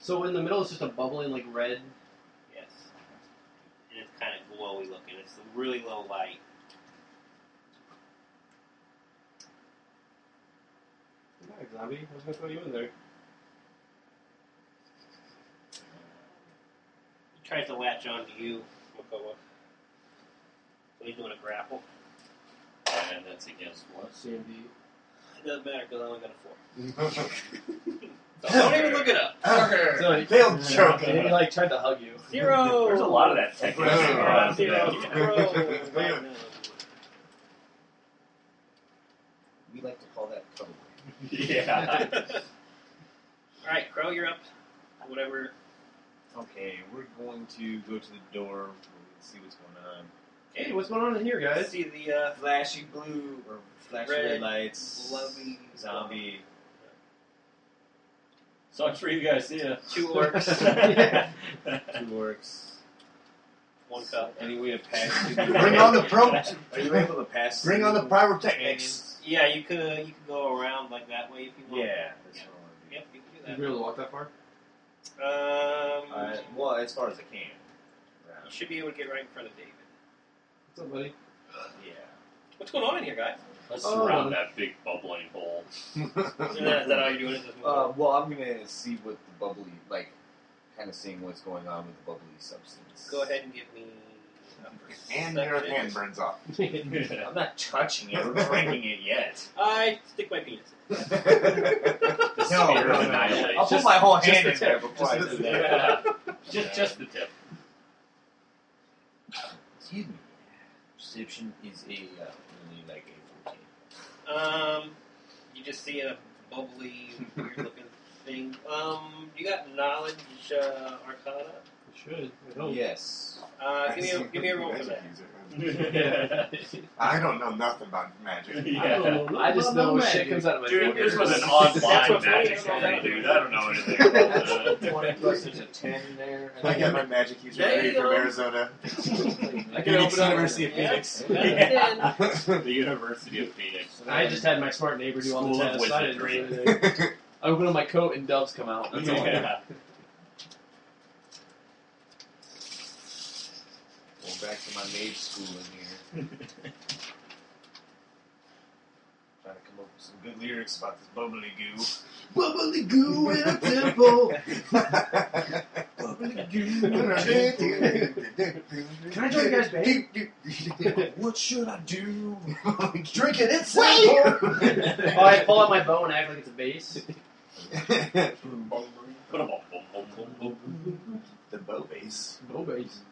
So in the middle is just a bubbling like red. Yes. And it's kind of glowy looking. It's a really low light. Hi, zombie. I was gonna throw you in there. He tries to latch onto you, Makoa. So he's doing a grapple. And that's against what? CMD. It doesn't matter because I only got a 4. Don't even look it up. So They'll choke he like tried to hug you. 0. There's a lot of that technique. Yeah. 0. We like to call that cover. Yeah. Alright, Crow, you're up. Whatever. Okay, we're going to go to the door. We'll see what's going on. Hey, what's going on in here, guys? See the Flashy blue or flashy Red, red lights. lovely Zombie. Sucks for you guys, see ya. 2 orcs, 2 orcs. 1 cup. Any way to pass? Bring on the pro. Are you able to pass? Bring on the pyrotechnics. Yeah, you could go around like that way if you want. Yeah, that's what I want to do. Yep, you can You do be able to walk that far? that. Well, as far as I can. You should be able to get right in front of David. What's up, buddy? Yeah. What's going on in here, guys? Let's Oh. surround that big bubbling hole. Is that all you're doing? Is this movie? Well, I'm gonna see what the bubbly, kind of seeing what's going on with the bubbly substance. Go ahead and give me. And your hand burns off. I'm not touching it or drinking it yet. I stick my penis in. The sphere of annihilation. I'll put my whole hand the in there tip. before I Just do the that. tip. Just the tip. Excuse me. Perception is only like a 14. You just see a bubbly, weird looking thing. You got knowledge, Arcana? Should. I hope. Yes. Give me a roll for that. I don't know nothing about magic. Yeah. I just know magic. shit comes out of my Dude, fingers. this was an That's online what's magic funny. thing, dude. I don't know anything about that. 20 plus there's a 10 there. I got my magic user There ready you from go. Arizona. I can open up- University of Yeah. Phoenix. The University of Phoenix. I just had my smart neighbor do all the School of tests. I didn't do Wizardry. anything. I open up my coat and doves come out. That's all. Yeah. Going back to my mage school in here. Trying to come up with some good lyrics about this bubbly goo. Bubbly goo in a temple. Bubbly goo. Can I join you guys' band? What should I do? Drink it, it's Wait! simple. Oh, I pull out my bow and act like it's a bass. The bow base. Bow bass.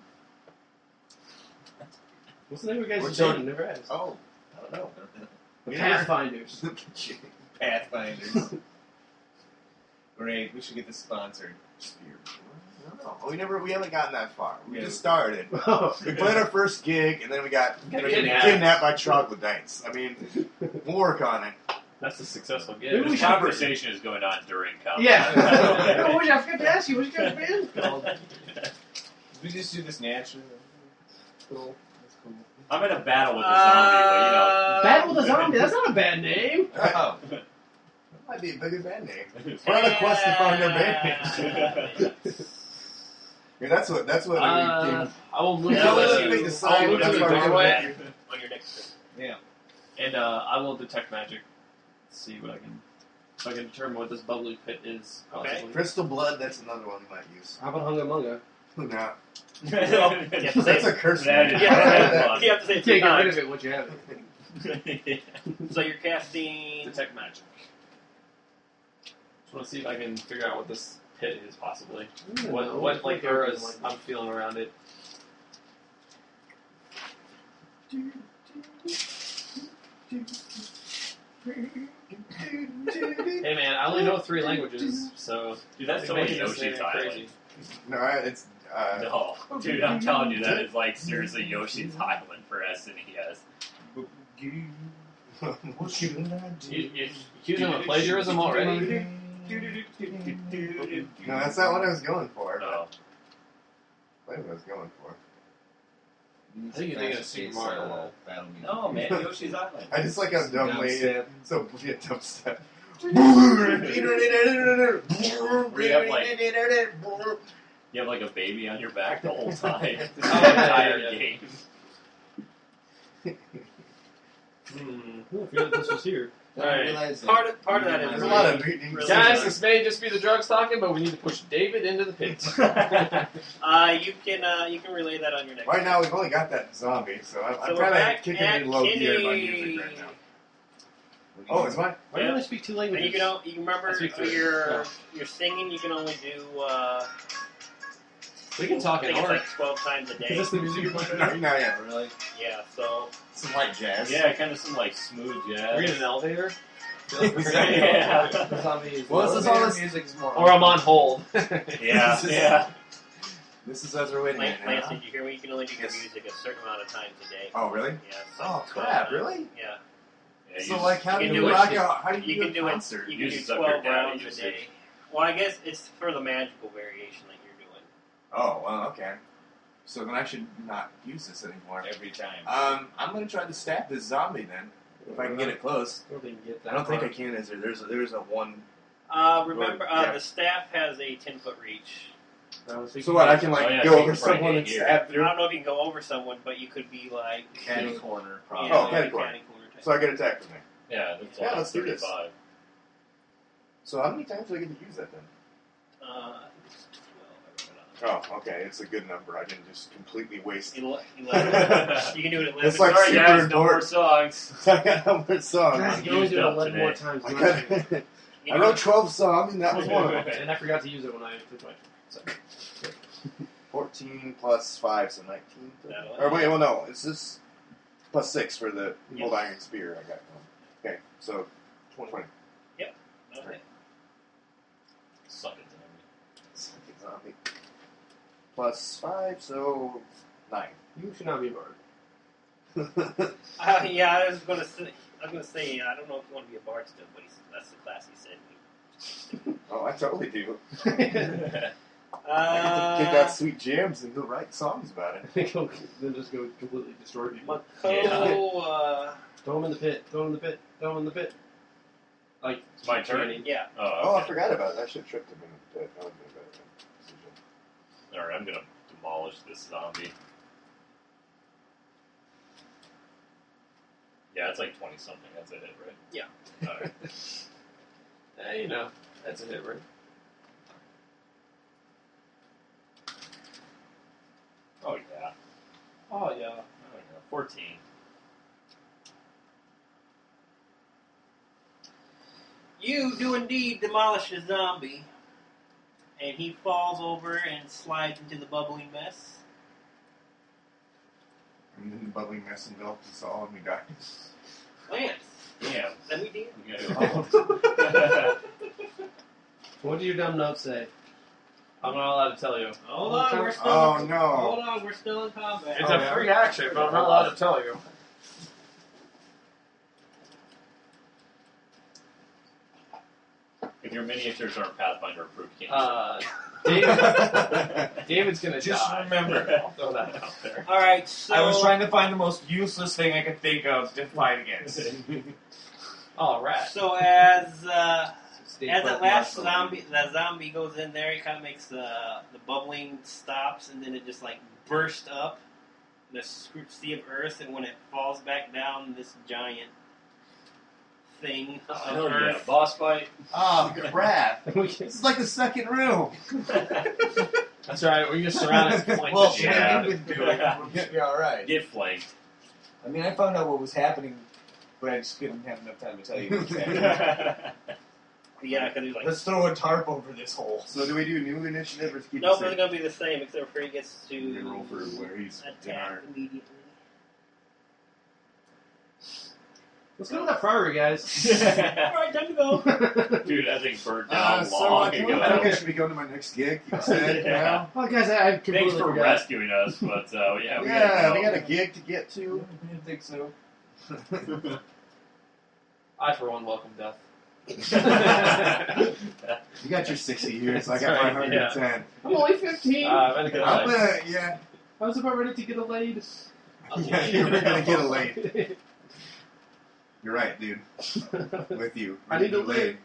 What's the name of your We're guys' joining- band? Never asked. Oh, I don't know. The Pathfinders. Pathfinders. Great, we should get this sponsored. We haven't gotten that far. We Yeah. just started. We played our first gig, and then we got Kidnapped. kidnapped by troglodytes. I mean, we'll work on it. That's a successful Maybe game. we This should- conversation is going on during combat. Yeah. Oh, I forgot to ask you. What's your guys' band called? We just do this naturally. Cool. That's cool. I'm in a battle with a zombie, Battle with a Zombie. That's not a bad name. Oh. That might be a bigger band name. but you know. We're on a quest to find our band. Yeah, that's what we came. I will move Yeah, to let's the, make the I'll sign. move to That's the why we're doing doorway, On your next turn. Yeah. and I will detect magic. See what I can. So I can determine what this bubbly pit is. Okay. Possibly. Crystal blood. That's another one we might use. How about Hunga Munga? No, You have to say that's a it. curse. That word. is- Yeah, you have to say You it 3 can't get rid times. of it once you have it. So you're casting. Detect magic. Just want to see if I can figure out what this pit is, possibly. What like auras I'm feeling around it. Hey man, I only know 3 languages, so Dude, that's I'm totally making this Yoshi's thing Island. crazy. No, it's. No, dude, I'm telling you, that is like seriously Yoshi's Island for SNES. What should I do? You accusing him of plagiarism already? No, that's not what I was going for. No. That's what I was going for. I think you're thinking of Super Mario World. Battle music. No, man, Yoshi's Island. I just like how dumbly. Dubstep. So yeah, dubstep. You have like a baby on your back the whole time. This entire game. I forgot this was here. Alright. Part of that is There's a lot of meetings. really Guys, this may just be the drugs talking, but we need to push David into the pit. you can relay that on your next. Right now, we've only got that zombie, so I'm So we're kind of back kicking at in low gear in my Kenny. music right now. Oh, it's mine? Why do you only speak two And languages? you remember I speak three. your singing. You can only do. We can talk I in think it's art. like 12 times a day. Is this the music you're playing? No, yeah. Really? Yeah. So Some white jazz. Yeah, kind of some like smooth jazz. We're in an elevator. Yeah. The zombie is Well, this is all this music is more. Or I'm on hold. Yeah, yeah. This is as we're waiting Lance, right now. did you hear me? You can only do your Yes. music a certain amount of times a day. Oh, really? Yeah. Oh, crap, really? Yeah. Yeah, So, you like, how do you you can do rock it- out? How do You you can do do a it. concert? You can do Uses up your 12 data rounds a usage. day. Well, I guess it's for the magical variation that you're doing. Oh, well, okay. So then I should not use this anymore. Every time. I'm gonna try to stab this zombie then, if I can get it close. I don't think you get that I don't think I far. can. Is there? There's a one. Remember, Yeah. the staff has a 10-foot reach. So what? I can like Oh, yeah, go so you over can probably someone get and here. stab I through. don't know if you can go over someone, but you could be like Catty corner, probably. Oh, like catty a corner. catty corner type. So I get attacked from there. Yeah, that's Yeah, like let's do this. 35. So how many times do I get to use that then? I think it's 12. I wrote it on. Oh, okay. It's a good number. I didn't just completely waste. 11. You can do it at 11. It's like Sorry, super guys, no more important. songs. I got no more songs. Guys, you can only do it Used up 11 more today. times. I, not got, two. You I can wrote do 12 songs, and that was one of them. And I forgot to use it when I took my. So. 14 plus 5, so 19. That'll Or wait, well, no. It's this plus 6 for the Yeah. old iron spear I got. Okay, so 20. Okay. Suck it, Second zombie. Plus 5, so 9. You should not be a bard. Yeah, I was gonna say. I don't know if you want to be a bard still, but that's the class he said. Oh, I totally do. anyway. I get to pick out sweet jams and go write songs about it. Then just go completely destroy people. Mako, Throw him in the pit. Throw him in the pit. Throw him in the pit. Like It's my turn. training. yeah. Oh, Oh, I okay. forgot about that. I should have tripped him in the pit. That would have been a better decision. Alright, I'm gonna demolish this zombie. Yeah, it's like 20 something. That's a hit, right? Yeah. Alright. You know, that's a hit, right? Oh, yeah. Oh, yeah. Oh, yeah. 14. You do indeed demolish a zombie, and he falls over and slides into the bubbling mess. And then the bubbling mess enveloped us all and we died. Lance, Yeah. let me deal. Yeah. What do your dumb notes say? I'm not allowed to tell you. Hold on, we're still. Oh, no. Hold on, we're still in combat. It's a free action, but I'm not allowed to tell you. If your miniatures aren't Pathfinder approved, you can't. David's gonna Just die. remember. I'll throw that out there. All right, so I was trying to find the most useless thing I could think of to fight against. Oh, rat. So as Stay that put, last Marcel. zombie goes in there, he kind of makes the bubbling stops, and then it just like bursts up in a sea of earth, and when it falls back down, this giant thing of Hell yeah, earth. boss fight. Oh, crap. We can- This is like the second room. That's right. We just surround it and flank Well, the shit yeah. out of what it. you've been doing, we're gonna be alright. Get flanked. I mean, I found out what was happening, but I just didn't have enough time to tell you what was happening. Yeah, because he's like, Let's throw a tarp over this hole. So do we do new initiative or keep nope, the it's same? going to be the same, except for he gets We can roll to for where he's in attack our... immediately. Let's go to that priory, guys. Alright, time to go. Dude, that thing burnt down So long I think ago. I should be going to my next gig instead. Yeah. Oh, guys, I completely Thanks for forgot. rescuing us, but yeah, we Yeah, gotta we go. got a gig to get to. I didn't think so. I, for one, welcome death. You got your 60 years, I got my Right, 110. I'm only 15. Been a good I'm life. yeah. I was about ready to get a laid. Yeah, you were gonna get a late. You're right, dude. With you. I need to Lane.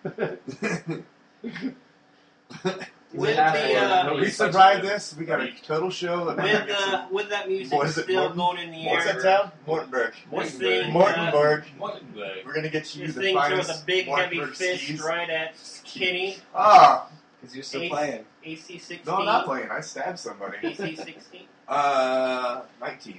With the We survived this. We got a total show. with that music What is it, still Morton? going in the What's air. that town? Mortenberg. This thing, Mortenberg. Mortenberg. We're gonna get you This the thing throws finest a big heavy Mortenberg fist skis. right at Kenny. Ah! Because you're still playing. AC 16. No, I'm not playing. I stabbed somebody. AC 16. 19.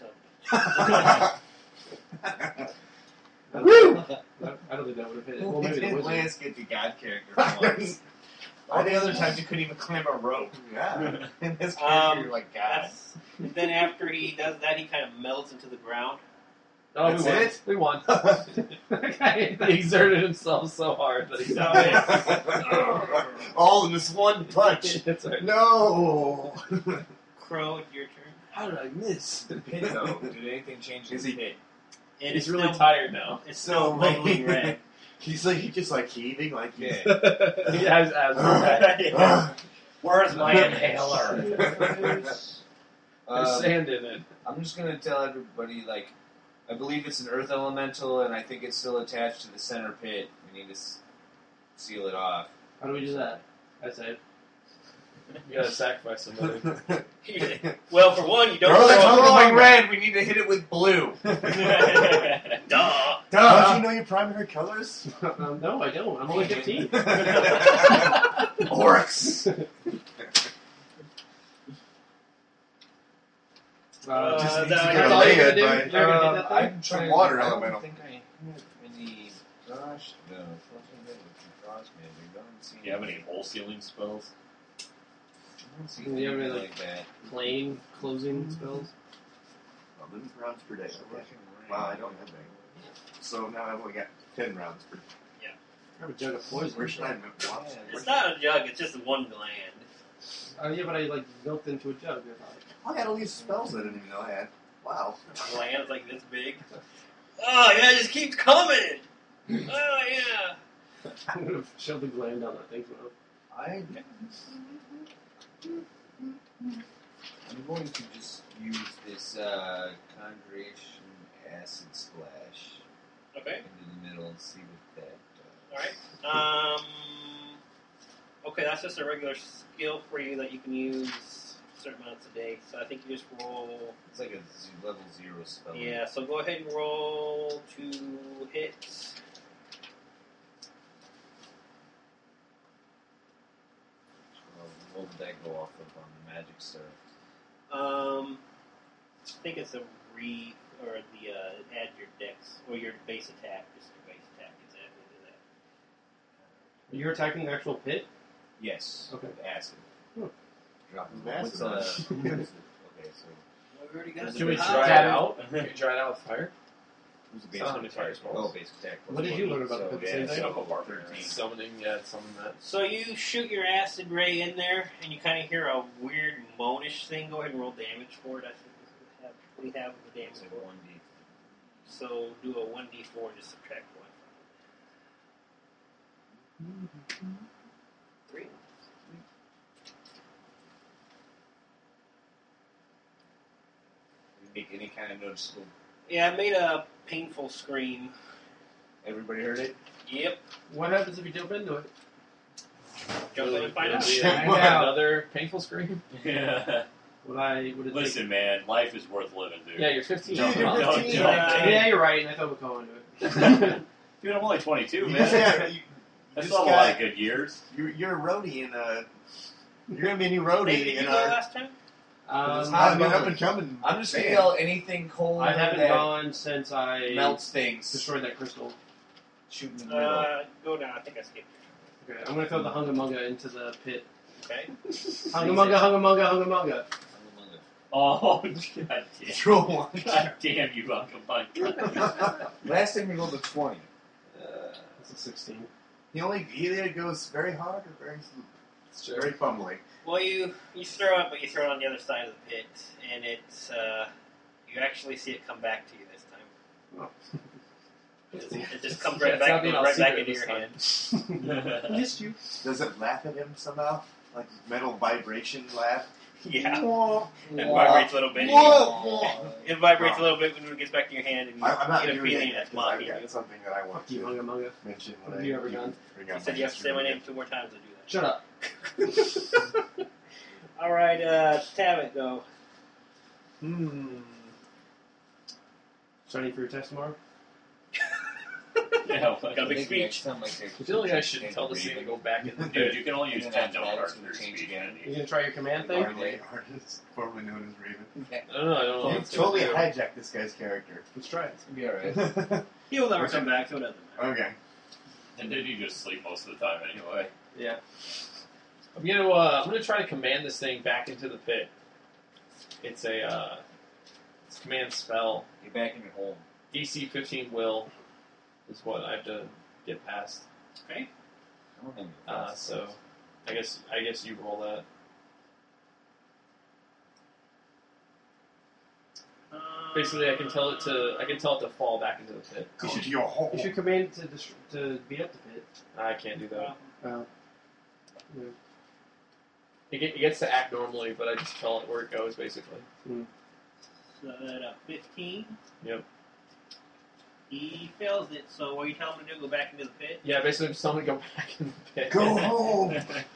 Woo! I don't think that would have hit it. Well, maybe the didn't wizard. Lance get the God character once. All the other times you couldn't even climb a rope. Yeah. In this character, you're like, God. Then after he does that, he kind of melts into the ground. Oh, That's we won. it? We won. That guy he exerted himself so hard that he So All in this one punch. That's right. No. Crow, it's your turn. How did I miss? The pit, though. Did anything change in Is the he- pit? It He's is really still, tired now. It's still glowing red. He's just like heaving, like Yeah. He has asthma. Where's my inhaler? There's sand in it. I'm just going to tell everybody, like, I believe it's an earth elemental, and I think it's still attached to the center pit. We need to seal it off. How do we do that? I say. You gotta sacrifice somebody. Well, for one, you don't Throw that throw tongue a among red. We need to hit it with blue. Duh. Don't you know your primary colors? No, I don't. I'm only 15. Oryx. Just needs to that's get all you gotta laid do? by- You're gonna hit that thing? I'm trying. water I elemental. don't think I have any. Gosh, no. Flushing it with frost magic. I don't see. Do you have any hole sealing spells? I don't see Do you have any, anything like, like that. Plain closing spells. 11 rounds per day. Okay. Flushing rain. Wow, I don't have any. So now I've only got 10 rounds per day. I have a jug of poison. Where should I move? It's not a jug, it's just one gland. Yeah, but I like milked into a jug. I thought. I had all these spells I didn't even know I had. Wow. Gland's like this big. Oh, yeah, it just keeps coming. Oh, yeah. I'm gonna shove the gland down that thing's mouth. I'm going to just use this conjuration acid splash Okay. into the middle and see what that does. Alright. Okay, that's just a regular skill for you that you can use certain amounts a day. So I think you just roll. It's like a level 0 spell. Yeah, so go ahead and roll 2 hits. What would that go off of on the magic stuff? I think it's a or the add your dex or your base attack. Just your base attack exactly to that. You're attacking the actual pit? Yes. Okay. With acid. Hmm. Dropping Acid. okay, so We already got Should we some try Tap it it. out? Can we try it out with fire? who's the It's not how many fire spells. Oh, base attack. What did you learn about so, the yeah, same thing? so far 13. Summoning, summon that. So you shoot your acid ray in there, and you kind of hear a weird moanish thing. Go ahead and roll damage for it. I think we have the damage It's like for it. 1d. So do a 1d4, just subtract 1 from it. 3. Make any kind of noticeable. Yeah, I made a painful scream. Everybody heard it? Yep. What happens if you jump into it? Jump in and find out. Yeah. Another painful scream? Yeah. Would it Listen, man, life is worth living, dude. Yeah, you're 15. Jump You're on, don't 15, jump. Yeah, you're right. I thought we'd go into it. Dude, I'm only 22, You man. just got, you That's just not a lot got- of good years. You're a roadie in a. You're gonna be a new Hey, roadie did you in go our. last time? It's hot and up and coming. I'm just going to band. yell anything cold I haven't that gone since I melts things. destroyed that crystal. Shoot in the middle. Go down. I think I skipped. Okay, I'm gonna throw the Hungamunga into the pit. Okay. Hungamunga, Hungamunga, Hungamunga. Oh, god damn. Throw one. God damn you, Uncle Mike. Last time we rolled a 20. That's a 16. He either goes very hard or very smooth. It's very fumbling. Well, you throw it, but you throw it on the other side of the pit, and it's you actually see it come back to you this time. It just comes right It's back, not being all right back secret into your this hand. Missed you. Does it laugh at him somehow? Like metal vibration laugh? Yeah. It vibrates a little bit. It vibrates a little bit when it gets back to your hand, and you I'm not get a doing feeling it that's because I've mocking you. got something that I want You to Hunga Munga. mention Have when you I ever done? bring You up said you have to say my name 2 more times to do that. Shut up. All right, Tabit, go. Studying for your test tomorrow? Yeah, Got a big speech. I feel like I should tell this thing to go back in the Dude, you can only use You 10 have note to cards change for speech. again. You gonna try your command thing? Marley artist, formerly known as Raven. I don't know. You Let's totally do it. hijacked this guy's character. Let's try it. It's gonna be alright. He will never come back, so it doesn't matter. Okay. And did you just sleep most of the time anyway? Yeah. I'm gonna try to command this thing back into the pit. It's a it's a command spell. Get back in your home. DC 15 will is what I have to get past. Okay. I don't think that's- So I guess you roll that. Basically, I can tell it to fall back into the pit. Go to your home. You should command it to beat up the pit. I can't do that. Yeah. It gets to act normally, but I just tell it where it goes, basically. So that 15. Yep. He fails it. So what are you telling him to do? Go back into the pit. Yeah, basically just tell me to go back in the pit. Go home.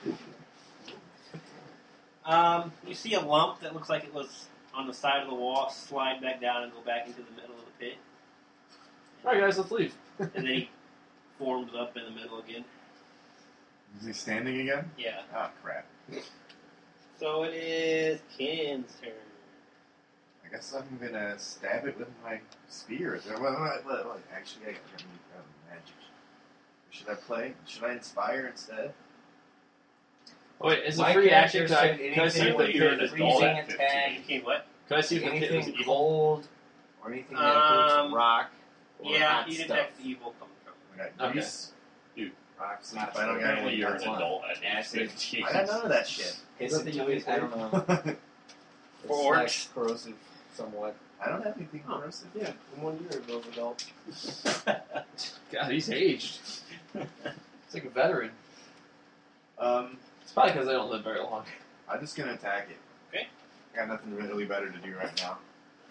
You see a lump that looks like it was on the side of the wall. Slide back down and go back into the middle of the pit. All right, guys, let's leave. And then he forms up in the middle again. Is he standing again? Yeah. Oh, crap. So it is Ken's turn. I guess I'm gonna stab it with my spear. Well, actually, I got magic. Should I play? Should I inspire instead? Oh, wait, is a My free action? character Can said I see anything if with the you're kid an is adult freezing at attack, 15. Ken, what? Can I see if the kid is anything evil? cold, or anything that hurts rock, or Yeah, hot you stuff. detect the evil coming from. I got Okay. grease. Rock, Sleep, hot I don't stuff. got Apparently any. you're That's an one. adult at age Acid. 15. I got none of that shit. Piss Is that the into youngest it, I don't know. For It's like corrosive, somewhat. I don't have anything corrosive. Yeah, I'm 1 year ago adult. God, he's aged. It's like a veteran. It's It's probably because they don't live very long. I'm just gonna attack it. Okay. I got nothing really better to do right now.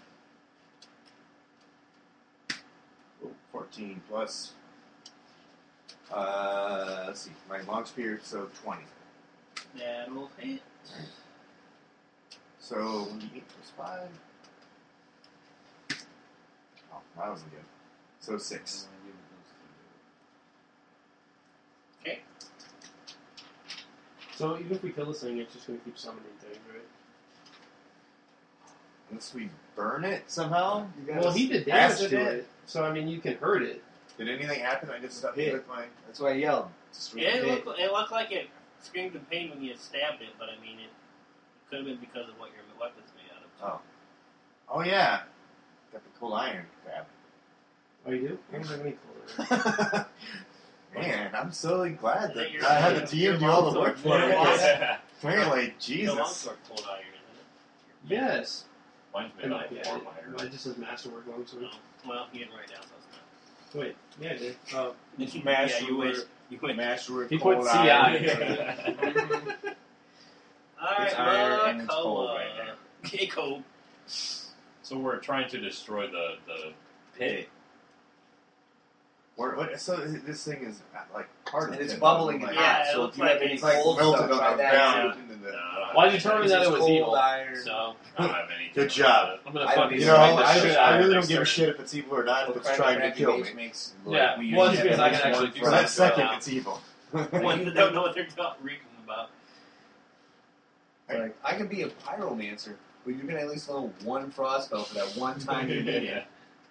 14 plus. Let's see, my long spear, so 20. That'll hit. So 1d8 plus 5. Oh, that wasn't good. So 6. Okay. So even if we kill this thing, it's just going to keep summoning things, right? Unless we burn it somehow. You guys Well, he did damage acid to it, so I mean, you can hurt it. Did anything happen? I just stuck Hit. with my. That's why I yelled. Yeah, it looked like it screamed in pain when you stabbed it, but I mean, it could have been because of what your weapon's made out of. Oh yeah, got the cool iron crap. Oh, you do? I don't have any color. Man, I'm so glad Is that that your- I had the TM do all the work for me. Yeah. Apparently, The Jesus. longsword cold iron, isn't Yes. Mine's It made might out be. of warm iron. Mine just says Masterwork Longsword. it? Well, you didn't write it down, so it's not. Wait, yeah, I did. Oh, Yeah, you wish. You wish. Masterwork. He put cold CI. iron. Alright, It's iron and it's cold Makoa. right now. Okay, cold. So we're trying to destroy the Pit. So this thing is like part of And it's it, bubbling like, in Yeah, hot, it so looks if you have like any it's like cold melted stuff, on try the that. ground into the. Well, I determined that it It's was cold evil. iron. So I don't have any. Good job. I'm gonna I don't fucking either. You know, smack the I, shit I out of really it don't give a next shit if it's evil or not. If it's trying to kill me. Makes, Yeah, we well, usually it's have because I at can least actually one do For that something. second, Yeah. it's evil. Ones that don't know what they're reeking about. Like, I could be a pyromancer, but you're gonna at least level one frost spell for that one time you need it.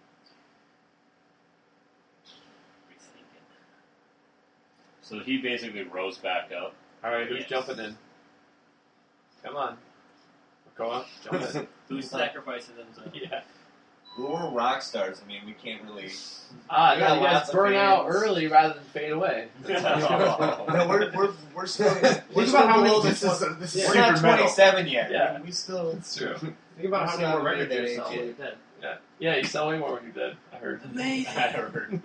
So he basically rose back up. Alright, who's Yes. jumping in? Come on. Makoa, jump in. Who's sacrificing themselves? Yeah. We're rock stars. I mean, we can't really. Ah, We no, got you guys lots of burn out fans. early rather than fade away. No, we're still. We're Think still about how many below This this. is this is We're not super metal. 27 yet. Yeah. We still. It's true. think about how many more records That you ain't sell it. when you're dead. Yeah, you sell way more when you're dead. I heard. Amazing. I heard.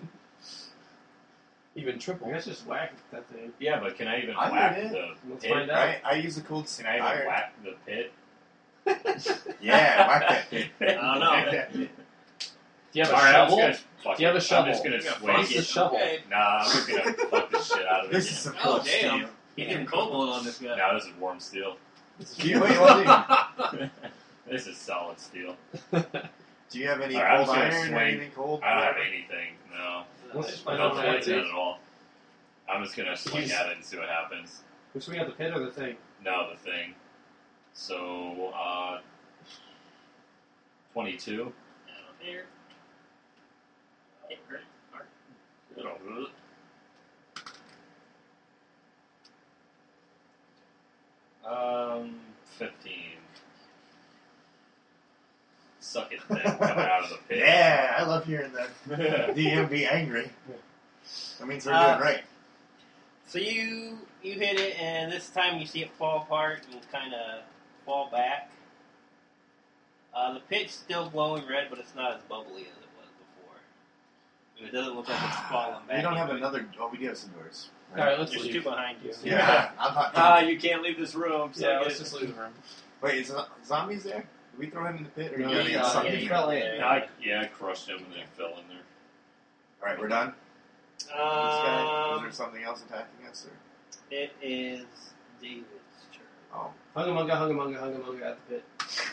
Even triple. I guess just whack that thing. Yeah, but can I even I whack did the Let's pit? find out. I use a cold Can I even iron. whack the pit? Yeah, whack that pit. I don't know. Whack that pit. Do you have a Alright, I'm shovel? just gonna fuck Do you have it. a shovel? I'm just gonna Yeah, swing What's the it. shovel? Okay. Nah, I'm just gonna fuck the shit out of it. This is some Oh, cool damn. steel. He's getting cobalt on this guy. No, this is warm steel. Do you, wait, what This is solid steel. do you have any Alright, I'm cold just gonna iron or swing. anything cold? I don't have anything. No, Let's I find don't out know what what it it is. at all. I'm just gonna swing He's- at it and see what happens. We're swinging at the pit or the thing? No, the thing. So, 22. Down here. Hit great. Mark. 15. Suck it, thing coming out of the pit. Yeah, I love hearing that. DM be angry. That means we're doing right. So you hit it, and this time you see it fall apart and kind of fall back. The pit's still glowing red, but it's not as bubbly as it was before. And it doesn't look like it's falling back. We don't have into it. another. Oh, we do have some doors. Alright, let's There's leave. two behind you. Yeah, I'm not. You can't leave this room. So Yeah, let's just leave the room. Wait, is zombies there? Did we throw him in the pit, or No, you gotta he- get something? yeah, he fell in. I crushed him and then fell in there. All right, we're done. This guy. Is there something else attacking us? Or? It is David's turn. Oh, Hungamunga at the pit.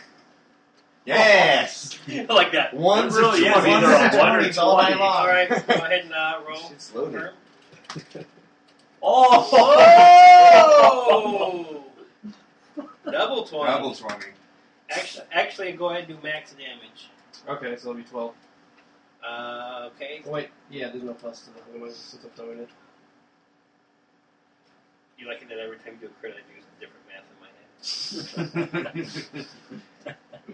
yes. I like that. One's Really, or yes, one's either or a 1 or 20s all night 20. long. All right, go ahead and roll. Shit's loaded. Oh! Oh! Double 20. Double 20. Actually, go ahead and do max damage. Okay, so it'll be 12. Okay. Oh, wait, yeah, there's no plus to the Hungamunga since I'm throwing it. You like it that every time you do a crit, I use different math in my head.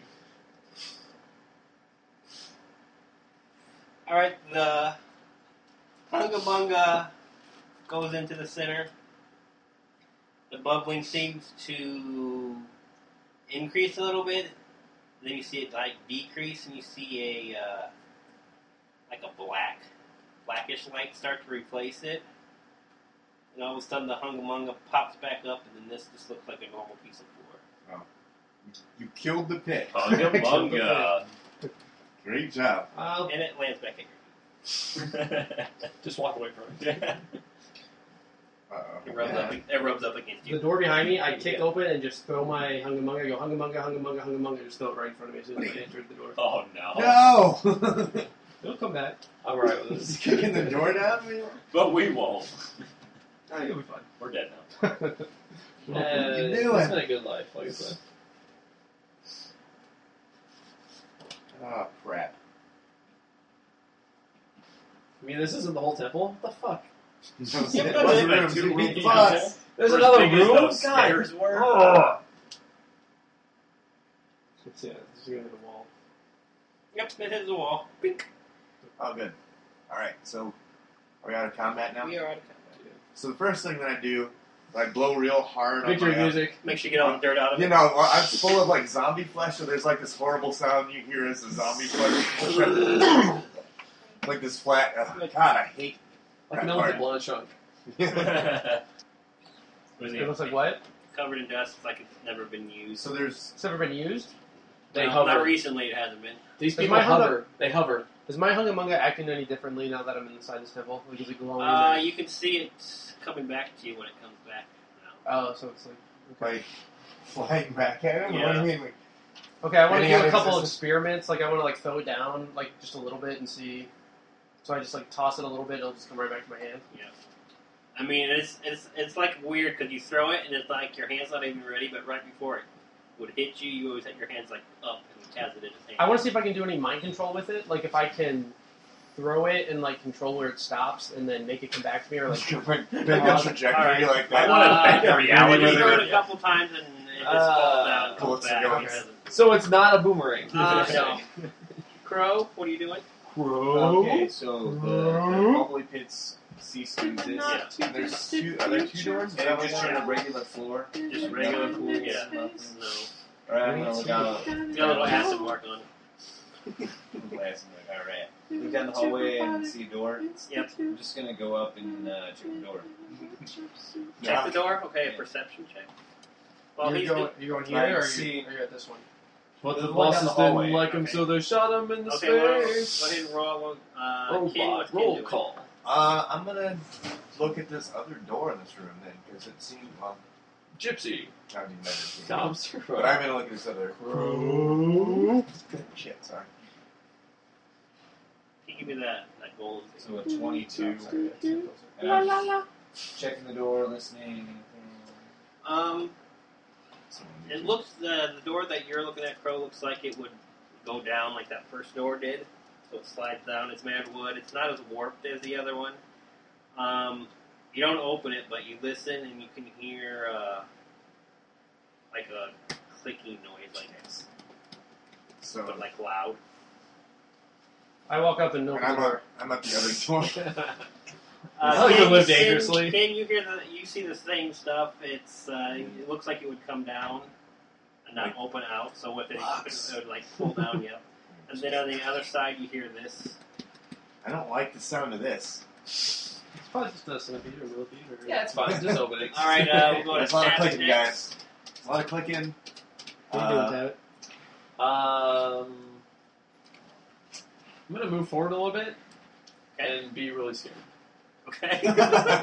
Alright, the Hungamunga goes into the center. The bubbling seems to increase a little bit. Then you see it like decrease, and you see a like a blackish light start to replace it. And all of a sudden, the Hungamunga pops back up, and then this just looks like a normal piece of floor. You killed the pit. Hungamunga. Great job. And it lands back at your feet. Just walk away from it. It rubs up against The you. door behind me, I kick open and just throw my Hungamunga. I go, Hungamunga, just throw it right in front of me as soon as I entered the door. Oh no. No! It'll come back. I'm alright with Is this. he kicking the door down? But we won't. Oh, you'll be fine. We're dead now. You knew It's it. been a good life, like I said. Oh, crap. I mean, this isn't the whole temple. What the fuck? Yeah, but One that's room, two you beat the rooms. boss. There's First another thing is room? those God. stairs were. It's, yeah, it's going to the wall. Yep, it hits the wall. Bink. Oh, good. Alright, so are we out of combat now? We are out of combat. So the first thing that I do, I blow real hard on Victory my, music. Make sure you get all the dirt out of it. You know, I'm full of like zombie flesh, so there's like this horrible sound you hear as the zombie flesh. Like this flat. God, I hate Like that melted part. blood chunk. It looks like what? Covered in dust, like it's never been used. So there's. It's never been used. They No, hover. Not recently, it hasn't been. These Is people my hover. They hover. Is my Hungamunga acting any differently now that I'm inside this temple? Like, is it glowing? You can see it coming back to you when it comes back. Now. Oh, so it's like... Like flying back at him? Yeah. What do you mean? Like, Okay, I want to Any do other a couple existence? experiments. Like, I want to like throw it down, like just a little bit, and see. So I just like toss it a little bit, and it'll just come right back to my hand. Yeah. I mean, it's like weird because you throw it and it's like your hand's not even ready, but right before it would hit you, you always have your hands like up and cast it in the hand. I want to see if I can do any mind control with it. Like, if I can throw it and like control where it stops, and then make it come back to me, or like. bend the trajectory Alright. like that. I want to bend the You reality. throw it a couple times and it just falls down and comes Bullets are back. going. It doesn't- So it's not a boomerang. No. Crow, what are you doing? Okay, so the bubbly pits cease to exist. Not There's two. Are there two doors? Is that just on a regular floor? Just regular pool, yeah. Nothing. No. Alright, I'm gonna look out. It's got a little acid mark on it. Glass and like, all right. Look down the hallway and see a door. Yep. I'm just gonna go up and check the door. Check the door. Okay, a perception check. Well, you're he's going here, Like, or see- are you at this one? But the The one down bosses the hallway. didn't like him, Okay. so they shot him in the okay. Well, go space. ahead and roll one. Ken, Robot, what's Ken roll doing? call. I'm gonna look at this other door in this room then, because it seemed Gypsy. not even better. Tom's But I'm gonna look at this other. Shit, sorry. Can you give me that gold thing? So a 22. Sorry. And I'm just checking the door, listening. It looks the door that you're looking at, Crow, looks like it would go down like that first door did. So it slides down. It's made of wood. It's not as warped as the other one. You don't open it, but you listen and you can hear like a clicking noise, like So but like loud. I walk up and open the door. I'm at the other door. Oh, you Ken, live Ken, dangerously. Ken, you see the same stuff. It's it looks like it would come down and not open out. So with it, it would like pull down, yeah. And then on the other side, you hear this. I don't like the sound of this. It's probably just a centipede or millipede. Or Yeah, it's fine. Just open it. All right, we'll go to There's a lot of Tabit clicking, next. guys. A lot of clicking. What are you doing, Tabit? I'm gonna move forward a little bit and be really scared. Okay. All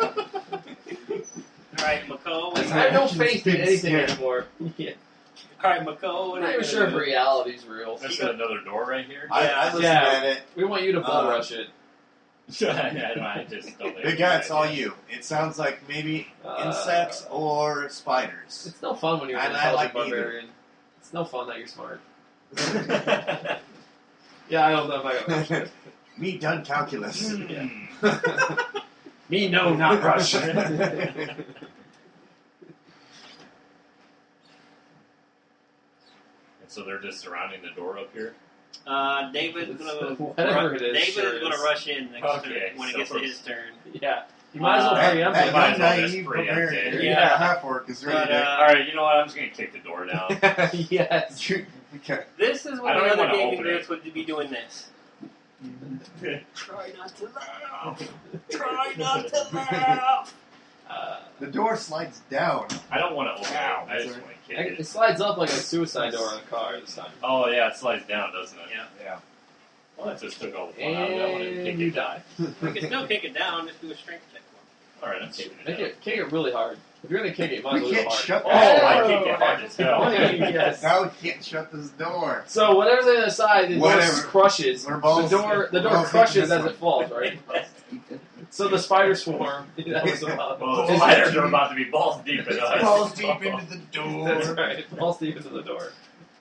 right, Mako. I have no faith in anything anymore. Yeah. All right, Mako. I'm not even sure if reality's real. There's another door right here. I listen Yeah. at it. We want you to bull rush it. I just don't think Big guy, it's all you. It sounds like maybe insects or spiders. It's no fun when you're an And I intelligent like barbarian. It's no fun that you're smart. Yeah, I don't know if I got Me done calculus. Yeah. Me, no, not Russian. And so they're just surrounding the door up here. David's gonna Whatever it is, David sure is gonna is. rush in next Okay, turn when it so gets to first- his turn. Yeah. You might as well That- hurry up. That might as well young just naive preempt barbarian. it. Yeah. Half orc is ready But, to. All right, you know what? I'm just gonna kick the door down. Yes. Okay. This is I when don't the even other wanna gaming open it. groups would be doing this. Try not to laugh. Try not to laugh. The door slides down. I don't want to open Ow, it. I just sorry. want to kick It it. slides up like a suicide door on a car this time. Oh yeah, it slides down, doesn't it? Yeah. Yeah. Well, that just took all the fun out of it. I wanted to And kick you it down. die. We can still kick it down. Just do a strength check for All right, I'm kicking it Make down. it, kick it really hard. If you're gonna kick it, you might as We well go can't hard. shut Oh, that I door. kicked it hard as hell. Yes. Now we can't shut this door. So whatever's on the other side, the door Whatever. crushes. We're balls- the we're door balls crushes deep in as this it falls, right? So the spider swarm. That was about. Well, the spiders are about to be balls deep in us. Balls deep into the door. That's right. Balls deep into the door.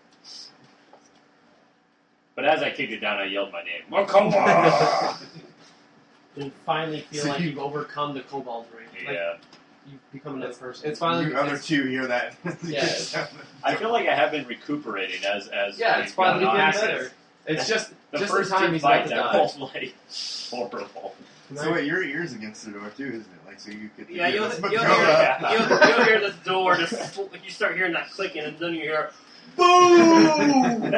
But as I kicked it down, I yelled my name. Oh, come on! You finally feel So like you- you've overcome the kobold ring. Like, Yeah. you've become another person. It's finally. You other two hear that. Yeah. I feel like I have been recuperating as Yeah, we've it's finally gone getting on. better. It's just The just first in time two he's about fights, to I die. rolled like horrible. So wait, your ear's against the door too, isn't it? Like so you could. Yeah, you'll this hear Makoa. you'll hear this door just you start hearing that clicking, and then you hear Boom!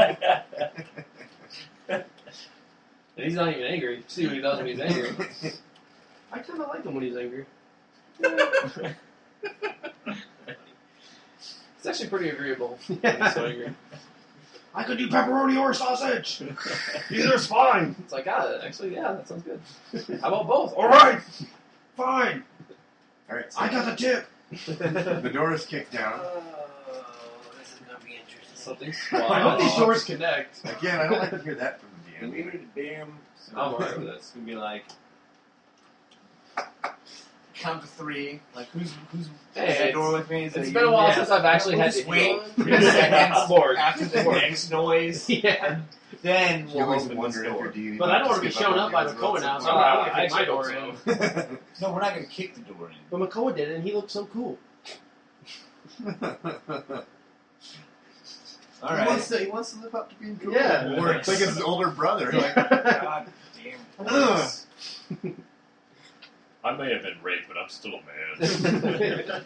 And he's not even angry. See what he does when he's angry. I kind of like him when he's angry. It's actually pretty agreeable. when he's so angry. I could do pepperoni or sausage. Either's fine. It's like, actually, yeah, that sounds good. How about both? All right, fine. All right, so I got the tip. the door is kicked down. this is gonna be interesting. Something I hope these doors connect. Again, I don't like to hear that from the And DM. we need a damn. I'm alright with It's gonna be like count to three. Like who's Hey, at the door with me? Is It's it been you? a while Yeah. since I've actually We'll had just to wait heal. 3 seconds I'm bored. after the next noise. Yeah. Then You we'll always open wonder this if door. your deity. But I don't want to be shown up by Makoa now, so I'm going to kick my door in. No, we're not gonna kick the door in. But Makoa did it, and he looked so cool. All He right. wants to live up to being cool. Yeah. Or it's like his older brother. Like, God damn. ugh. I may have been raped, but I'm still a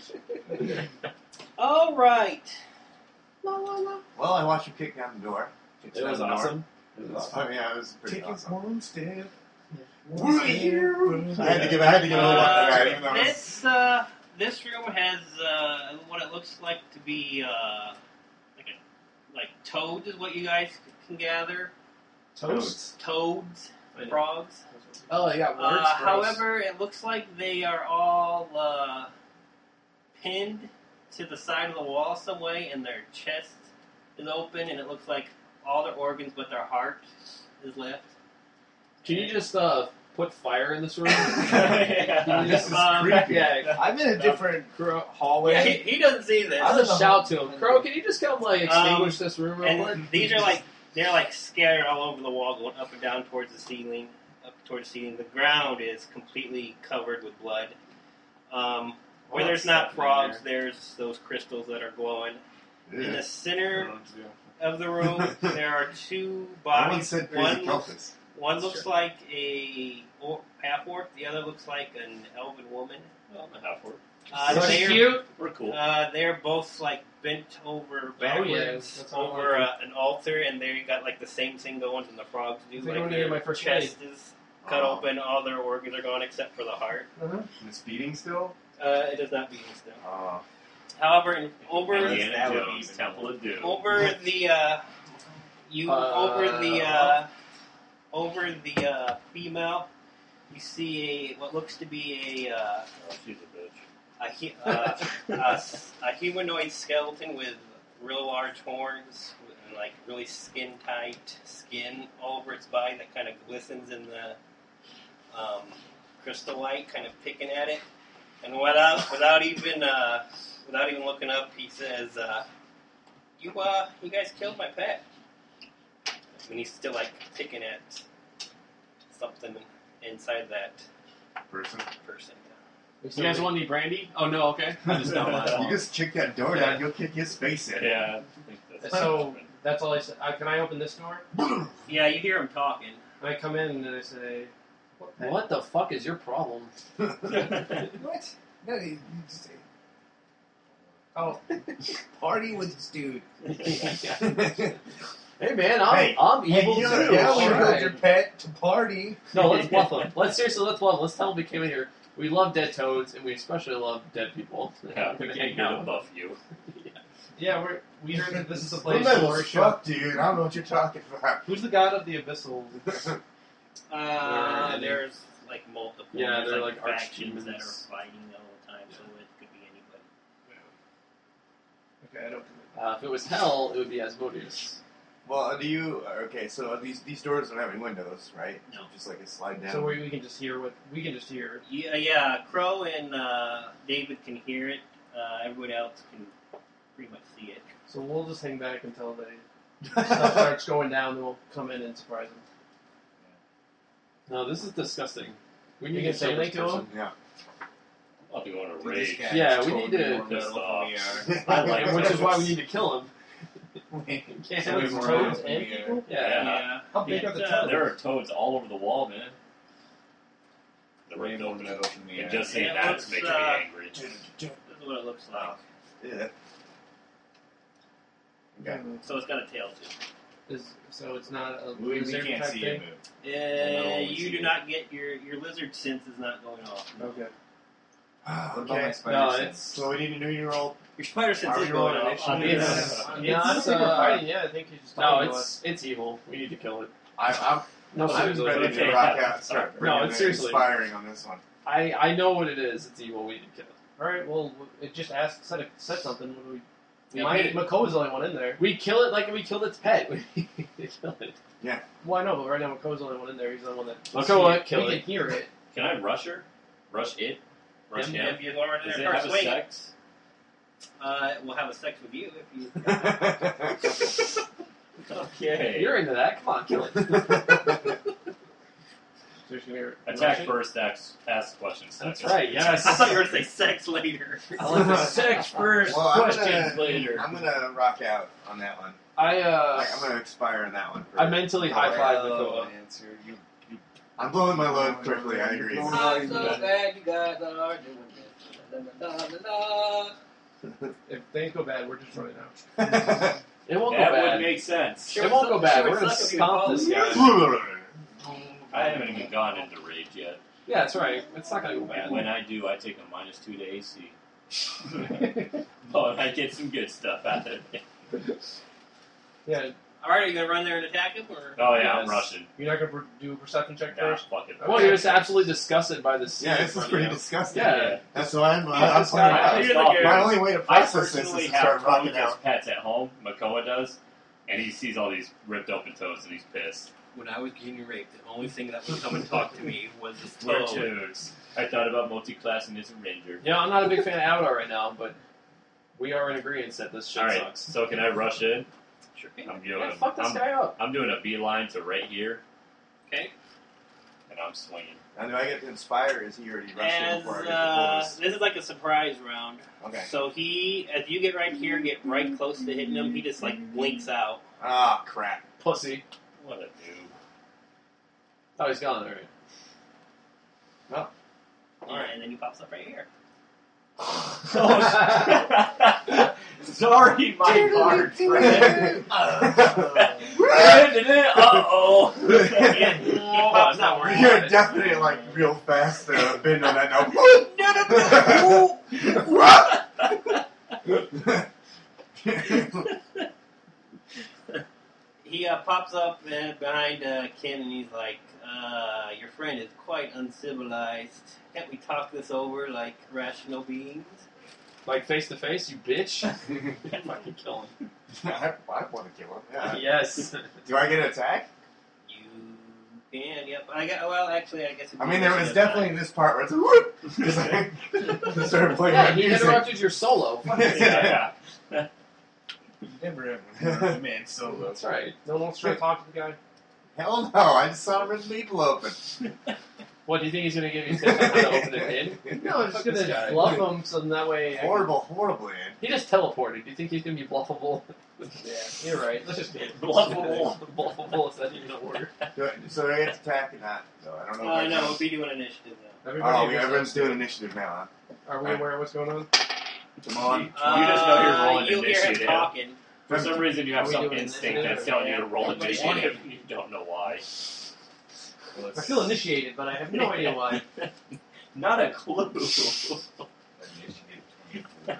man. All right. Well, I watched you kick down the door. It was awesome. It was funny. Yeah, it was pretty Take it awesome. one step. I had to give a little one to even though it was- This room has what it looks like to be like toads is what you guys can gather. Toads. Toads, I know. frogs. Oh, they got words. However, it looks like they are all pinned to the side of the wall some way, and their chest is open, and it looks like all their organs but their heart is left. Can you just put fire in this room? Yeah. This is creepy. Yeah, I'm in a different hallway. Yeah, he doesn't see this. I'll just shout to him, Crow. Can you just come extinguish this room real quick? And these are they're scattered all over the wall, going up and down towards the ceiling. Up towards the ceiling. The ground is completely covered with blood. Where there's not frogs, there's those crystals that are glowing. In the center of the room, there are two No one bodies. said crazy One looks like a half-orc. The other looks like an elven woman. Well, I'm a half-orc. They're cute. We're cool. They're both bent over backwards that's all over I an altar, and they got the same thing going as the frogs do. It's like Like when I did their my first chest is cut open, all their organs are gone except for the heart. Uh-huh. It's beating still? It is not beating still. Oh. However, over Indiana Jones, Temple of Doom. over the female, you see what looks to be Oh, she's a bitch. a humanoid skeleton with real large horns and really skin tight skin all over its body that kind of glistens in the crystal light, kind of picking at it. And without even looking up, he says, "You guys killed my pet." And he's still picking at something inside that Person. person. You guys want any brandy? Oh no, okay. I just don't You just kick that door down, you'll kick his face in. Yeah. I think that's So that's all I said. Can I open this door? Yeah, you hear him talking. I come in and I say, What the fuck is your problem? What? No, you just say, "Oh, party with this dude. Hey man, Hey, I'm evil you too. Yeah, we Alright. killed your pet to party. No, let's bluff him. Let's bluff him. Let's tell him we came in here. We love dead toads, and we especially love dead people. Yeah, we We're can hanging get out. above you. yeah, we heard that this is the Full place to Metal worship." fuck, dude. I don't know what you're talking about. Who's the god of the abyssal? There's multiple. Yeah, There's, they're like factions that are archdemons. fighting all the time, so it could be anybody. Okay, I don't. If it was hell, it would be Asmodeus. Well, do you... Okay, so these doors don't have any windows, right? No. Just a slide down. So we can just hear what we can just hear. Yeah. Crow and David can hear it. Everyone else can pretty much see it. So we'll just hang back until stuff starts going down, then we'll come in and surprise them. No, this is disgusting. We You need can to say kill this anything to person. him? Yeah. I'll be going to This rage. guy Yeah, is we need totally to more piss metal off. than we I like him, which is why we need to kill him. are. Can't So have we his more toads. metal than we are. Yeah. How big are the It's, toads? There are toads all over the wall, man. The Way ripped more open. metal than we And are. just saying Yeah, that's let's, making me angry. This is what it looks like. Yeah. Okay. So it's got a tail too. So it's not a We lizard can't type see thing? it move. You do not get your lizard sense is not going off. Okay. What about Okay. my spider No, sense? it's So we need a new roll. Your spider sense Are is we going rolling off. I It's- don't it's, think we're fighting yet. I think he's just No, talking to it's evil. We need to kill it. I'm No, I'm seriously. ready to Okay. rock out and start No, bringing it's the seriously. inspiring on this one. I know what it is. It's evil. We need to kill it. All right. Well, it just said something. What do we? Yeah, Makoa's the only one in there. We kill it like we killed its pet. We kill it. Well, I know, but right now Makoa's the only one in there. He's the one that. Makoa, kill we it. can hear it. Can I rush her? Rush it? Rush him? If you lower Does their it have first a swing, sex? we'll have a sex with you if you. Okay. You're into that. Come on, kill it. So you're just gonna hear Attack rushing? first, ask questions second. That's right. Yes. I thought you were going to say sex later. I like the sex first, Well, I'm questions gonna- later. I'm gonna rock out on that one. I I'm gonna expire on that one. I mentally high five Oh, Makoa. answer. I'm blowing my load quickly. I agree. I'm so glad you guys are doing this. Da, da, da, da, da. If things go bad, we're just running out. It won't That go bad. would make sense. Sure. It won't go bad. Sure, We're gonna suck if you stomp fall. this guy. I haven't even gone into rage yet. Yeah, that's right. It's not gonna go bad. And when I do, I take a -2 to AC. Oh, and I get some good stuff out of it. Yeah. Alright, are you going to run there and attack him? Or? Oh yeah, I'm Yes. rushing. You're not gonna do a perception check Nah, first? fuck it. Well, you're just absolutely disgusted by this. Yeah, scene this in is front pretty of you. disgusting. Yeah. That's why I'm this guy- playing You're the out. guy. My only way to I process this is personally to have start Toads rocking as out. pets at home. Makoa does, and he sees all these ripped open toads and he's pissed. When I was getting raped, the only thing that would come and talk to me was this We're toad. toads. I thought about multi-classing as a ranger. Yeah, I'm not a big fan of Avatar right now, but we are in agreement that this shit All right, sucks. so can I rush in? Sure can. I'm doing. Yeah, fuck this guy up. I'm doing a beeline to right here, Okay. and I'm swinging. Now, do I get to inspire? Or is he already rushing As, before I get the bonus? this is like a surprise round. Okay. So as you get right here, get right close to hitting him, he just like blinks out. Ah, crap. Pussy. What a noob. Oh, he's gone, alright. And then he pops up right here. Sorry, my bard friend. Uh-oh. He pops not up. worried. You're definitely like real fast bend on that now. He pops up behind Ken and he's like, your friend is quite uncivilized. Can't we talk this over like rational beings? Like face to face, you bitch. Fucking kill him. I want to kill him. Yeah. Yes. Do I get an attack? You can, yep. I guess. I mean, there was definitely this part where it's whoop, because I started playing Yeah, my he music. interrupted your solo. Yeah. Never ever man solo. That's right. No one's trying to talk to the guy. Hell no! I just saw him people open. What, do you think he's going to give you tips on how to open it in? No, I'm just going to bluff him so that way... Horrible, Ian. He just teleported. Do you think he's going to be bluffable? Yeah, you're right. Let's just get Bluffable. Bluffable, is that even a word? So do I get to attack or not? No, I don't know. Oh, no, we'll be doing initiative now. Everyone's doing initiative now, Are we aware of what's going on? huh? Come on. You just know you're rolling You hear him initiative. talking. For some reason, you have Are we some doing instinct initiative? that's telling you to roll Everybody initiative. You don't know why. I feel initiated, but I have no idea why. Not a clue. Initiative 24.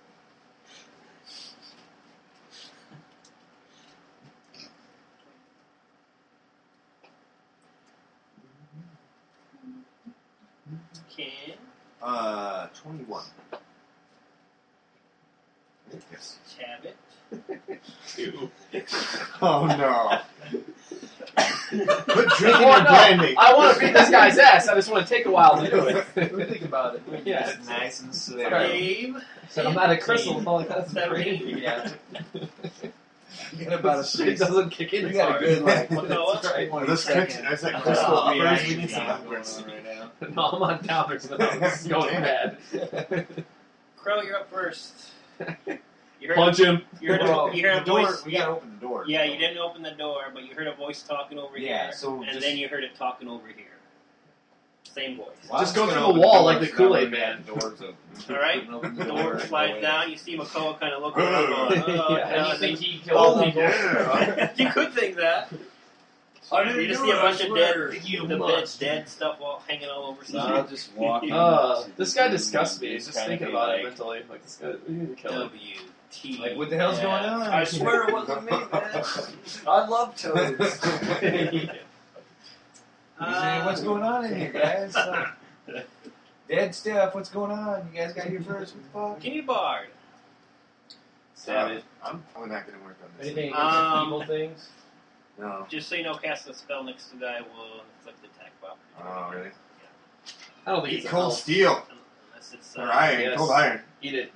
Ken. 21. Yes. Chabot. Two. Oh no. Quit drinking Well, your no, brandy. I want to beat this guy's ass. I just want to take a while to do it. Think about it. Yeah. It's nice and slow. Right. Dave. So I'm not a crystal. That's 17. crazy. Yeah. You got about a Shit doesn't kick in You as got a hard. good like Noah? That's right. 20 This seconds. is that crystal Oh, uppers. yeah, We need some going uppers. on right now. No, I'm on downers now. This is going bad. Crow, you're up first. You heard Punch him. You heard, Well, you heard a the door, voice. we gotta open the door. Yeah, you didn't open the door, but you heard a voice talking over Yeah, here. so and just- then you heard it talking over here. Same voice. Well, Just I'm go gonna through the open wall door, like the so that Kool-Aid way Man. the door's open. Alright? Open The the door and slides go down. You see Makoa kind of looking around going, And you think he Oh, killed people? yeah. you could think that. I didn't You just do see a it, bunch I of swear. dead, You the must. dead stuff all hanging all over So I'll something. just walk in. This guy disgusts me. Just Just kinda thinking be about it like, mentally. Like, this guy, we need to kill him. WT. Like, what the hell's going on? I swear it wasn't me, man. I love toads. Uh, What's going on in here, guys? Dead stuff. What's going on? You guys got here first. What the fuck? Give me Bard. Savage. I'm probably not going to work on this. Anything against evil things? No. Just so you know, cast a spell next to the guy will inflict attack property. Oh, really? I don't think Eat it's a cold health. steel. Unless it's Or iron. yes. Cold iron. Eat it.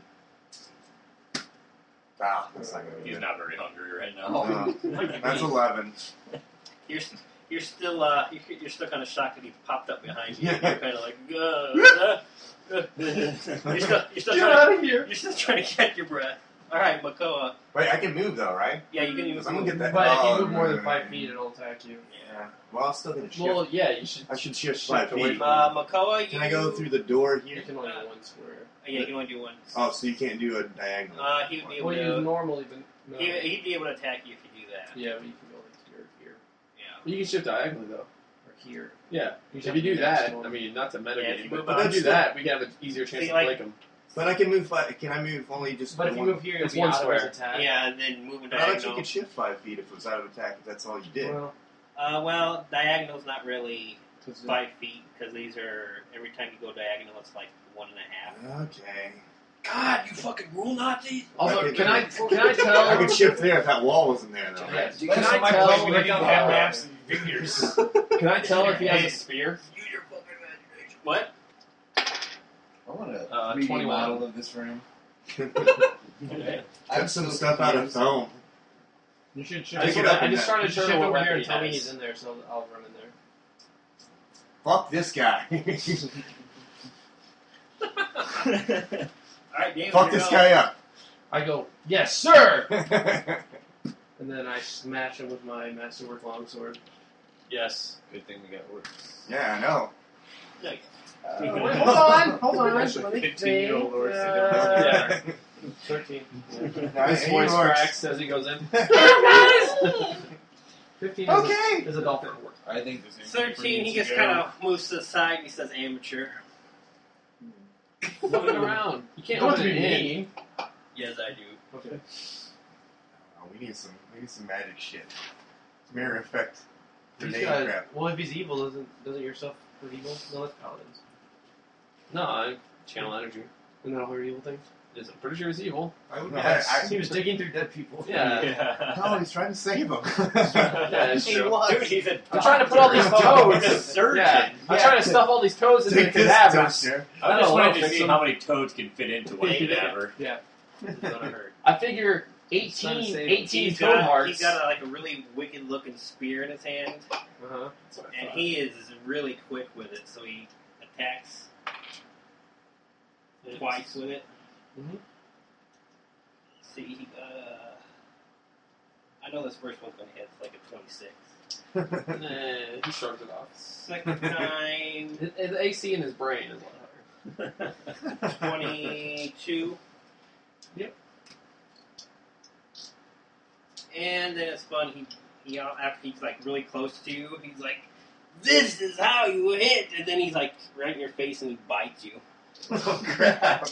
Ah, that's not going to be He's good. not very hungry right now. No. That's 11. You're still you're still kind of shocked that he popped up behind you. Yeah. You're kind of like, you're still Get trying out of here! you're still trying to catch your breath. All right, Makoa. Wait, I can move though, right? Yeah, you can use. I'm gonna get that. But if Oh, you move more than no. 5 feet, it'll attack you. Yeah. Well, I'll still get a shift. Well, yeah, you should. I should shift shift 5 away feet. from Makoa, Can I go through the door You here? can only go one square. Yeah, you can only do one. Oh, so you can't do a diagonal. He would be able Well, to. you normally been. No. He'd be able to attack you if you do that. Yeah, but you can go like here, here, Yeah. You can shift diagonally though. or here. Yeah. You If have you to do do next that, one. I mean, not to Yeah, metagame, if you but move if on- you do that, we can have an easier chance See, to like- break them. But I can move 5. Can I move only just But if you one? move here, it'll It's be one out of his square. attack. Yeah, and then moving But I thought you diagonal. could shift 5 feet if it was out of attack. If that's all you did. Well, Well, diagonal's not really 'cause 5 feet because these are every time you go diagonal, it's like 1.5. Okay. God, you fucking rule Nazis! Also, can I I tell? could shift there if that wall wasn't there, though. Yeah, Can can I tell? We don't have maps and figures. Can I tell if he has a spear? Use your fucking imagination. What? I want a 21. 3D model of this room. Cut some stuff out of foam. you should I shift. just, it up I in just that. trying to You should determine shift what over here weapon and he tell me has. he's in there, so I'll run in there. Fuck this guy. Alright, David. Fuck this guy up. I go, yes, sir! And then I smash him with my Masterwork longsword. Yes. Good thing we got words. Yeah, I know. Wait, hold on. Let me Continue, think. Lord, Yeah. 13. His voice cracks as he goes in. 15 Okay. is a dolphin work. I think 13, he just kind of moves to the side and he says amateur. Looking around. You can't Don't open be it in. mean. Yes, I do. Okay. Oh, we need some magic shit. Mirror effect. He's Grenade got- crap. well, if he's evil, doesn't your stuff hurt evil? No, that's paladins. No, I channel energy. And that'll hurt evil things? I'm pretty sure he's evil. I would No, guess. I- He was digging through dead people. Yeah. No, he's trying to save him. Yeah, it's true. Dude, he's a I'm trying to put all these He's a toads. surgeon. Yeah. I'm trying to stuff all these toads into the Take this, cadavers. Toaster. I just That'll wanted to fix see them. how many toads can fit into one Yeah. cadaver. It's gonna hurt. I figure It's not a 18, save. 18 He's toad got, hearts. he's got like a really wicked looking spear in his hand, Uh-huh. and he is really quick with it, so he attacks twice with it. Mhm. See, I know this first one's gonna hit like a 26. He shrugs it off. Second time, His AC in his brain is a lot higher. 22. Yep. And then it's fun. He after he's like really close to you, he's like, "This is how you hit," and then he's like right in your face and he bites you. Oh, crap.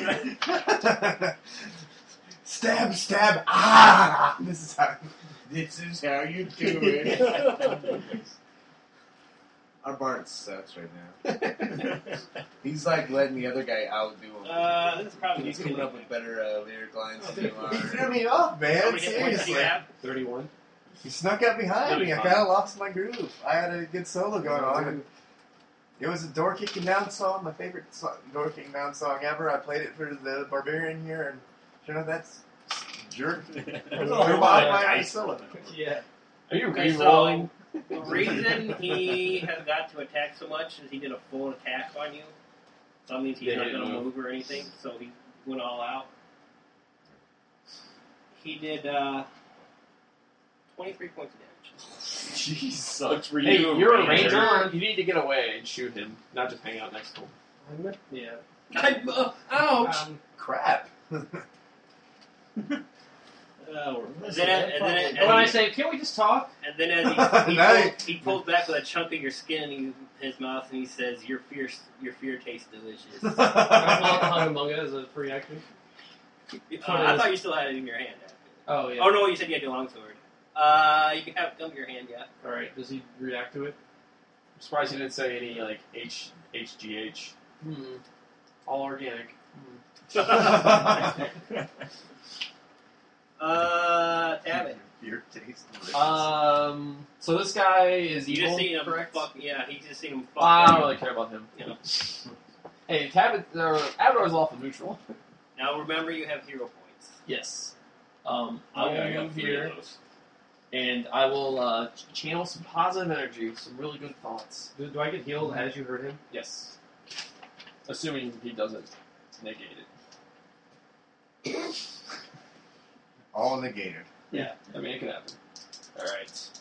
Stab, stab. Ah! This is how. This is how you do it. Our Bart sucks right now. He's like letting the other guy outdo him. This is probably He's coming up with better lyric lines than you He are. threw me off, How man. many hit points do Seriously. you have? 31. He snuck up behind me. I kind of lost my groove. I had a good solo going on. And it was a door kicking down song, my favorite door kicking down song ever. I played it for the barbarian here, and sure enough, that's jerk. There's Threw a lot of my dice. solo. Yeah. Are you Okay, re-rolling? The reason he has got to attack so much is he did a full attack on you. So that means he's Yeah, not he going to didn't move or anything. So he went all out. He did 23 points of damage. Jeez. Sucks for Hey, you. you're a ranger. You need to get away and shoot him, not just hang out next to him. Yeah. Ouch! Crap. And then And when I say, can we just talk? And then as Nice. he pulls back with a chunk of your skin in his mouth, and he says, "Your fear tastes delicious." Hungamunga is a free action. I thought you still had it in your hand. Oh, yeah. Oh no, you said you had your longsword. You can have it come to your hand, yeah. Alright, does he react to it? I'm surprised he didn't say any like HGH. All organic. Tabit. Your taste. So this guy is You evil, just seen him correct? fuck. Yeah, he just seen him fuck. I don't up. really care about him. You know. Hey, Abador's awful neutral. Now remember, you have hero points. Yes. I I'll got move 3 here, of those. and I will channel some positive energy, some really good thoughts. Do I get healed as you hurt him? Yes. Assuming he doesn't negate it. All negated. Yeah, I mean, it could happen. Alright.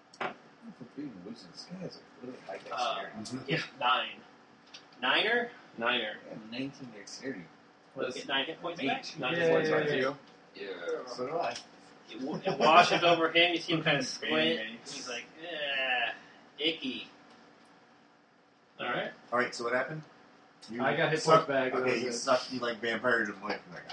This guy has a really high dexterity. 9. Niner. Niner. 19 dexterity. Let's get 9 hit points Mate. back. 9 hit points back to you. So do I. It washes over him. You see him kind of squint. He's like, icky. Alright. All right. So what happened? You I got hit sucked- points back. and that Okay, you was it. sucked. You like vampired him away from that guy.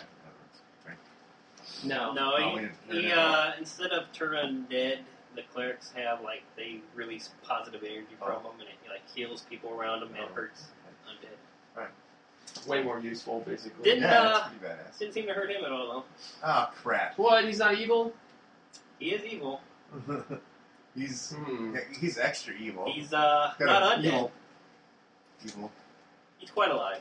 No. No, Oh, he instead of turn undead, the clerics have like they release positive energy from them, and it like heals people around them and hurts undead. Way more useful, basically. Didn't Yeah, that's pretty badass. didn't seem to hurt him at all though. Oh crap. What? He's not evil? He is evil. he's extra evil. He's Got not a undead. Evil. He's quite alive.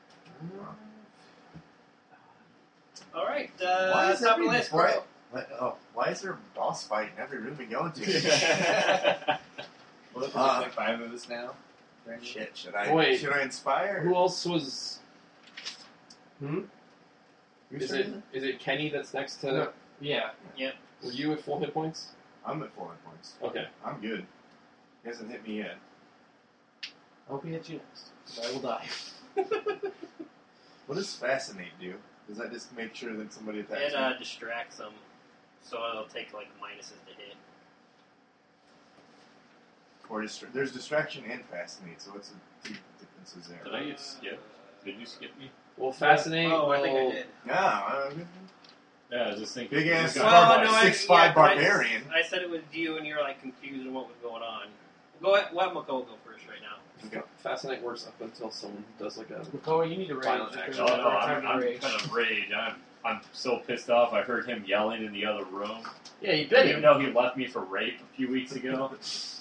All right, Why is top of every the list, why, bro. why is there a boss fight in every room we go into? Well, there's like 5 of us now. Shit, should I inspire? Who else was... Who's Is turn it Kenny that's next to... No. Yeah. Were you at full hit points? I'm at 4 hit points. Okay. I'm good. He hasn't hit me yet. I hope he hits you next. 'Cause I will die. What does Fascinate do? Does that just make sure that somebody attacks It me? distracts them, so it'll take like minuses to hit. Or there's Distraction and Fascinate, so what's the two differences there? Did I get skipped? Did you skip me? Well, Fascinate... Oh, I think I will- did. Yeah, I was just thinking. Big ass Just Well, got- no, 6'5" but barbarian. I said it was you, and you're like confused on what was going on. Go ahead, let Mako go first right now. Fascinate works up until someone does like a... Makoa, you need to rage. Violent because action. Oh it's no, our time I'm to kind rage. of rage. I'm so pissed off. I heard him yelling in the other room. Yeah, you I bit didn't him. know he left me for rape a few weeks ago.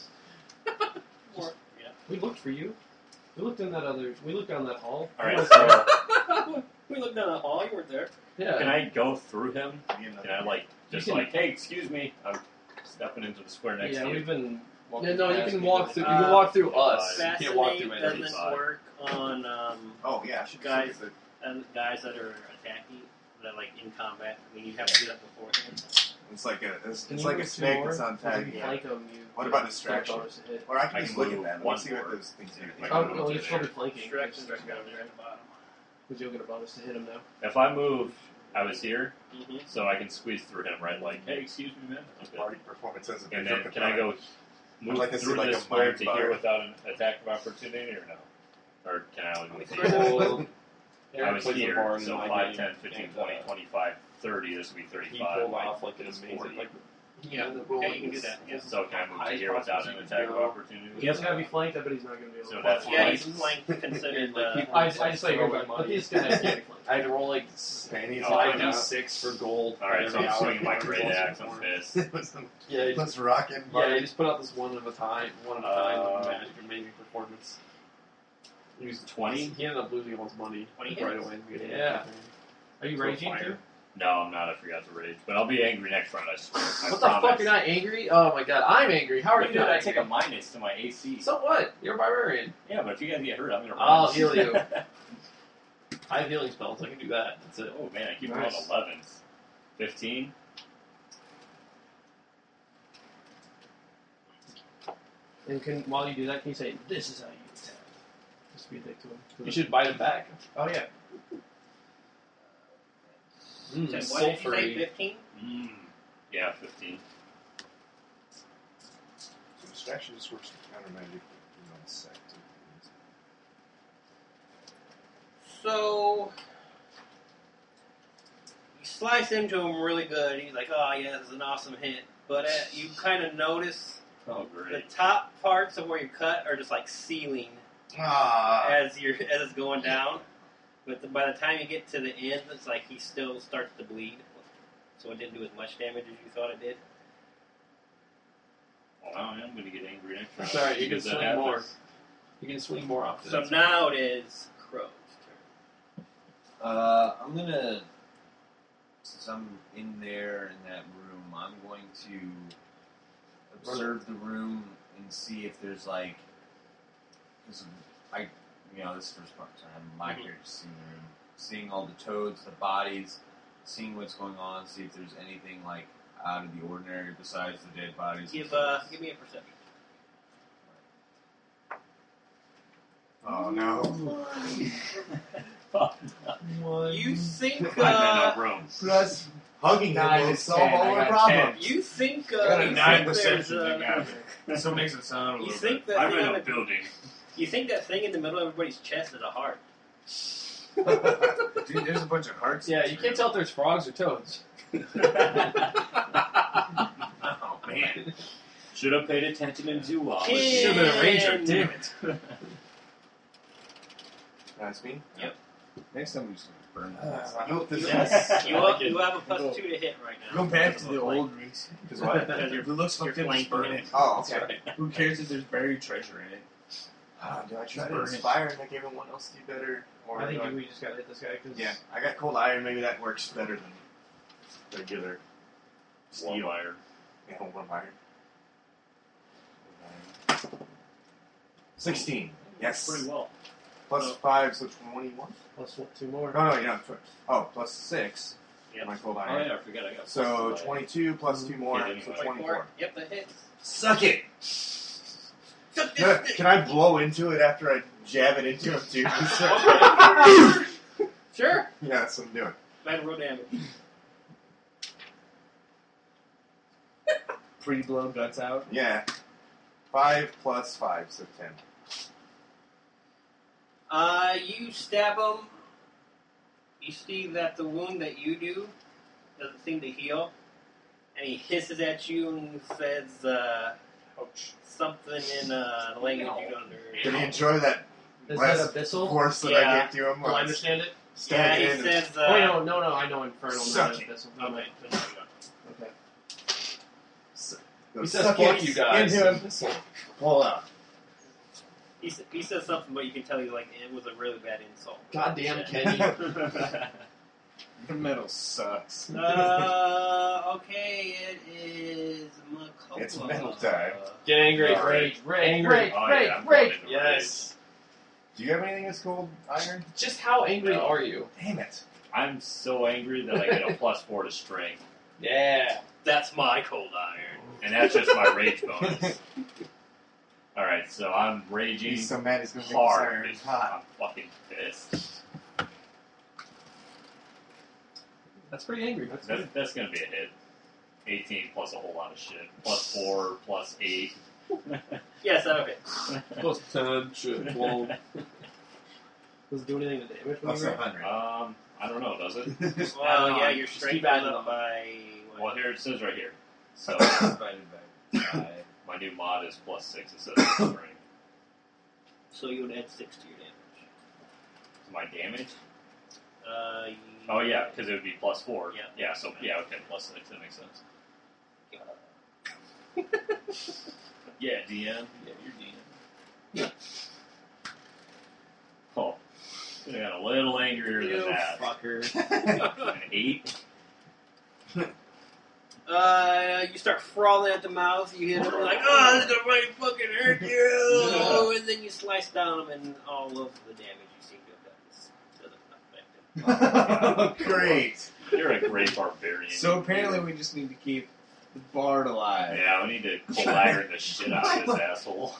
We looked for you. We looked in that other. We looked down that hall. All right, so We looked down the hall. You weren't there. Yeah. can I go through him? Can I like just You can- like, hey, excuse me, I'm stepping into the square next Yeah, to you. we've been. Yeah, no, you past can people. walk through. You can walk through us. You Fascinate can't walk through doesn't enemies. work on Oh, yeah, I should Guys. consider guys that are attacking, that like in combat. I mean, you have to do that beforehand. It's like a Can it's you like a move snake two that's more? on Because tag. if you Yeah. flank 'em, you What about get distraction? bonus to hit. Or I can I just can look at move that. Let one me see what more. those things do. I Oh, can move well, to you're still be there. flanking. Distractions down there at the bottom. Because you'll get a bonus to hit him now. If I move, I was here, Mm-hmm. so I can squeeze through him, right? Like, hey, excuse me, man. Okay. Party performance as a And joke then can I go move like to see, through like, this a square mind to bar. here without an attack of opportunity, or no? Or can I only move Well, I was plays the here, bar in so my 5, game, 10, 15, and, 20, 25, 30. This would be He 35. pulled like, off like an it's amazing, 40. like Yeah, the yeah, you can do that. Yeah. So can I move to highest here without possible an attack of go. opportunity? He doesn't have to be flanked, but he's not going to be able to. So that's Yeah, why- he's flank considered. I just say go back. But these guys can't be flanked. I had to roll like Panties Oh, I 5d6 for gold. All right, so every I'm hour. swinging my great axe. I'm pissed. Yeah, you just, Let's rock in. yeah, you just put out this one at a time, magic, amazing performance. He was 20. He ended up losing all his money 20 right hits? away. Yeah. Are you For raging fire. too? No, I'm not. I forgot to rage. But I'll be angry next round, I swear. I What the fuck? promise. You're not angry? Oh my god, I'm angry. How are you Dude, not I angry? take a minus to my AC. So what? You're a barbarian. Yeah, but if you guys get hurt, I'm going to run. I'll heal you. I have healing spells. I can do that. That's it. Oh, man, I keep Nice. rolling 11s. 15. And can while you do that, can you say, "This is how you attack"? Just be a dick to him. You should bite him back. Oh yeah. What did you say? Sulfury. 15? Yeah, 15. So distraction just works with counter magic. You know, sect. So you slice into him really good. He's like, "Oh yeah, this is an awesome hit." But you kind of notice Oh, the great. top parts of where you cut are just like sealing Ah. as it's going down. But by the time you get to the end, it's like he still starts to bleed. So it didn't do as much damage as you thought it did. Well, I'm going to get angry next round. Sorry, you can Because that swing more. happens. You can swing more often. So now it is Crow's turn. I'm gonna, since I'm in there in that room, I'm going to observe the room and see if there's like, because this is the first part time my character seeing the room, seeing all the toads, the bodies, seeing what's going on, see if there's anything like out of the ordinary besides the dead bodies. Give me a perception. Oh no. You think I'm in no room. Plus, hugging him will is solve 10, all I our got problems. you think I got a you 9 think there's, perception thing out of it. So it makes it sound a you little think that I'm thing in on a the, building. you think that thing in the middle of everybody's chest is a heart? bit. Dude, there's a bunch of hearts. Yeah, you can't tell if there's frogs or toads. Oh, man. Should have paid attention in zoology. Kid. Should have been a ranger, damn it. That's me. Next time we just burn You look this Yes. You, like it. you have a +2 to hit right now. Go back to the old reason. Because what? Because If it looks you're like just flanking burn him. it. Oh, That's okay. right. Who cares if there's buried treasure in it? Do I try to Burn it. inspire and make everyone else do better? Or I think do we just gotta hit this guy because Yeah, I got cold iron. Maybe that works better than regular Warm steel. iron. Yeah, warm iron. 16. Yes. Pretty well. Plus 5, so 21. plus 2 more. No, yeah. Plus 6. Yep. My cold Oh iron. yeah, I forgot I got. So plus 22 plus 2 more, Yeah, so anyway. 24. Yep, that hits. Suck it! Suck Can I, this can I blow into it after I jab it into him too? Okay. Sure. Yeah, that's what I'm doing. Bad roll damage. Pre-blow guts out. Yeah. 5 plus 5, so 10. You stab him. You see that the wound that you do doesn't seem to heal. And he hisses at you and says something in a language you don't Did he understand. enjoy that Is last that abyssal? force that Yeah. I gave to him? Do I understand it? Yeah, Stab he it in and- says. Oh, wait, no, I know infernal, Suck not it. abyssal. Okay. Okay. Go He says, suck fuck it you guys. into him. Pull out. He says something, but you can tell you like it was a really bad insult. Goddamn Kenny. The metal sucks. Okay, it is Makola. It's metal time. Get angry. All right. Angry. Oh, yeah, I'm going into Yes. Do you have anything that's cold iron? Just how angry No. are you? Damn it. I'm so angry that I get a +4 to strength, Yeah. That's my cold iron. and that's just my rage bonus. All right, so I'm raging He's so mad he's going to make this hard. iron hot. I'm fucking pissed. That's pretty angry. That's gonna be a hit. 18 plus a whole lot of shit. +4, +8. Yes, that'll hit. Plus 10, shit, 12. Does it do anything to damage when Plus you rage? 100. I don't know, does it? Well, yeah, your Just strength keep goes adding up them. by. Well, What? here it says right here. So Divided by 5. my new mod is +6 instead of strength. So you would add 6 to your damage. My damage? You- Oh yeah, because it would be +4. Yeah. Yeah. So yeah, okay, +6. That makes sense. Yeah, DM. Yeah, you're DM. Oh, I got a little angrier You than that. fucker. An 8. You start frothing at the mouth. You hit him like, oh, this is gonna really fucking hurt you. And then you slice down him, and all of the damage you seem to have done doesn't affect him. Great. You're a great barbarian. So apparently we just need to keep the bard alive. Yeah, we need to cold iron the shit out of this asshole.